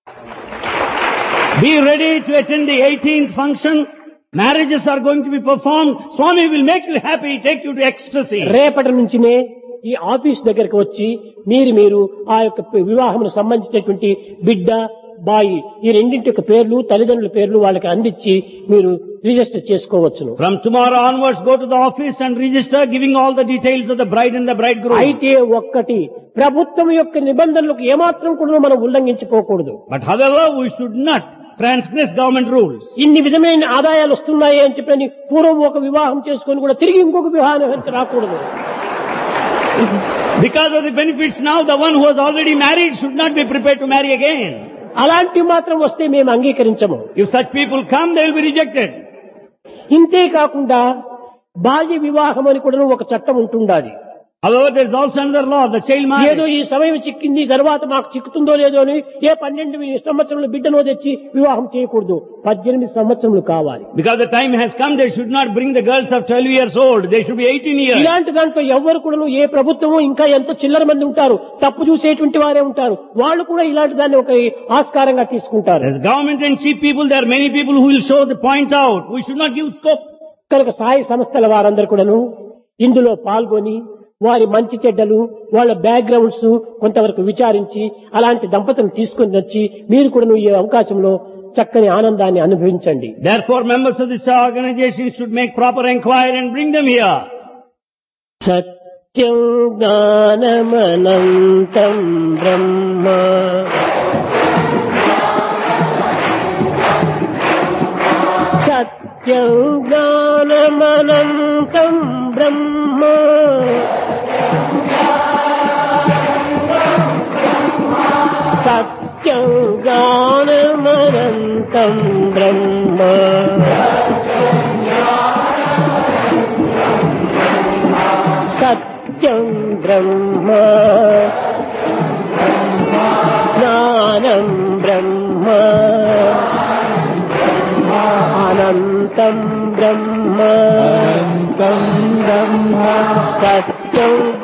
Be ready to attend the 18th function. Marriages are going to be performed. Swami will make you happy, take you to ecstasy. రేపటి నుంచినే ఈ ఆఫీస్ దగ్గరికి వచ్చి మీరు ఆ యొక్క వివాహమును సంబంధించినటువంటి బిడ్డ బాయి ఈ రెండింటి యొక్క పేర్లు, తల్లిదండ్రుల పేర్లు వాళ్ళకి అందించి మీరు రిజిస్టర్ చేసుకోవచ్చును. From tomorrow onwards, go to the office and register, giving all the details of the bride and the bridegroom. అయితే ఒక్కటి, ప్రభుత్వం యొక్క నిబంధనలకు ఏమాత్రం కూడా మనం ఉల్లంఘించుకోకూడదు. But however, we should not transgress government rules. ఇన్ని విధమైన ఆదాయాలు వస్తున్నాయి అని చెప్పని పూర్వం ఒక వివాహం చేసుకొని కూడా తిరిగి ఇంకొక వివాహం రాకూడదు. Because of the benefits now, the one who was already married should not be prepared to marry again. అలాంటి మాత్రం వస్తే మేము అంగీకరించము. If such people come, they will be rejected. ఇంతే కాకుండా బాల్య వివాహం అని కూడా ఒక చట్టం ఉంటుండాలి. However, there is also another law, the child ఏదో marriage. ఈ సమయం చిక్కింది తర్వాత మాకు చిక్కుతుందో లేదో అని 12 సంవత్సరముల బిడ్డనో తెచ్చి వివాహం చేయకూడదు. 18 సంవత్సరములు కావాలి. Because the time has come, they should not bring the girls of 12 years old. They should be 18 years. ఇలాంటి దాంట్లో ఎవ్వరు కూడా ఏ ప్రభుత్వము ఇంకా ఎంత చిల్లర మంది ఉంటారు, తప్పు చూసేటువంటి వారే ఉంటారు. వాళ్ళు కూడా ఇలాంటి దాన్ని ఒక ఆస్కారంగా తీసుకుంటారు. As government and cheap people, there are many people who will show the point out. We should not give scope. కనుక సాయి సంస్థల వారందరూ కూడాను ఇందులో పాల్గొని వారి మంచి చెడ్డలు వాళ్ళ బ్యాక్గ్రౌండ్స్ కొంతవరకు విచారించి అలాంటి దంపతులను తీసుకుని వచ్చి మీరు కూడా ఈ అవకాశంలో చక్కని ఆనందాన్ని అనుభవించండి. Therefore, members of this organization should make proper inquiry and bring them here. సత్యం జ్ఞానమనంతం బ్రహ్మ సత్యం జ్ఞానమనంతం బ్రహ్మ సత్యం జ్ఞానమనంతం బ్రహ్మ సత్యం బ్రహ్మ జ్ఞానం బ్రహ్మ అనంతం బ్రహ్మ సత్యం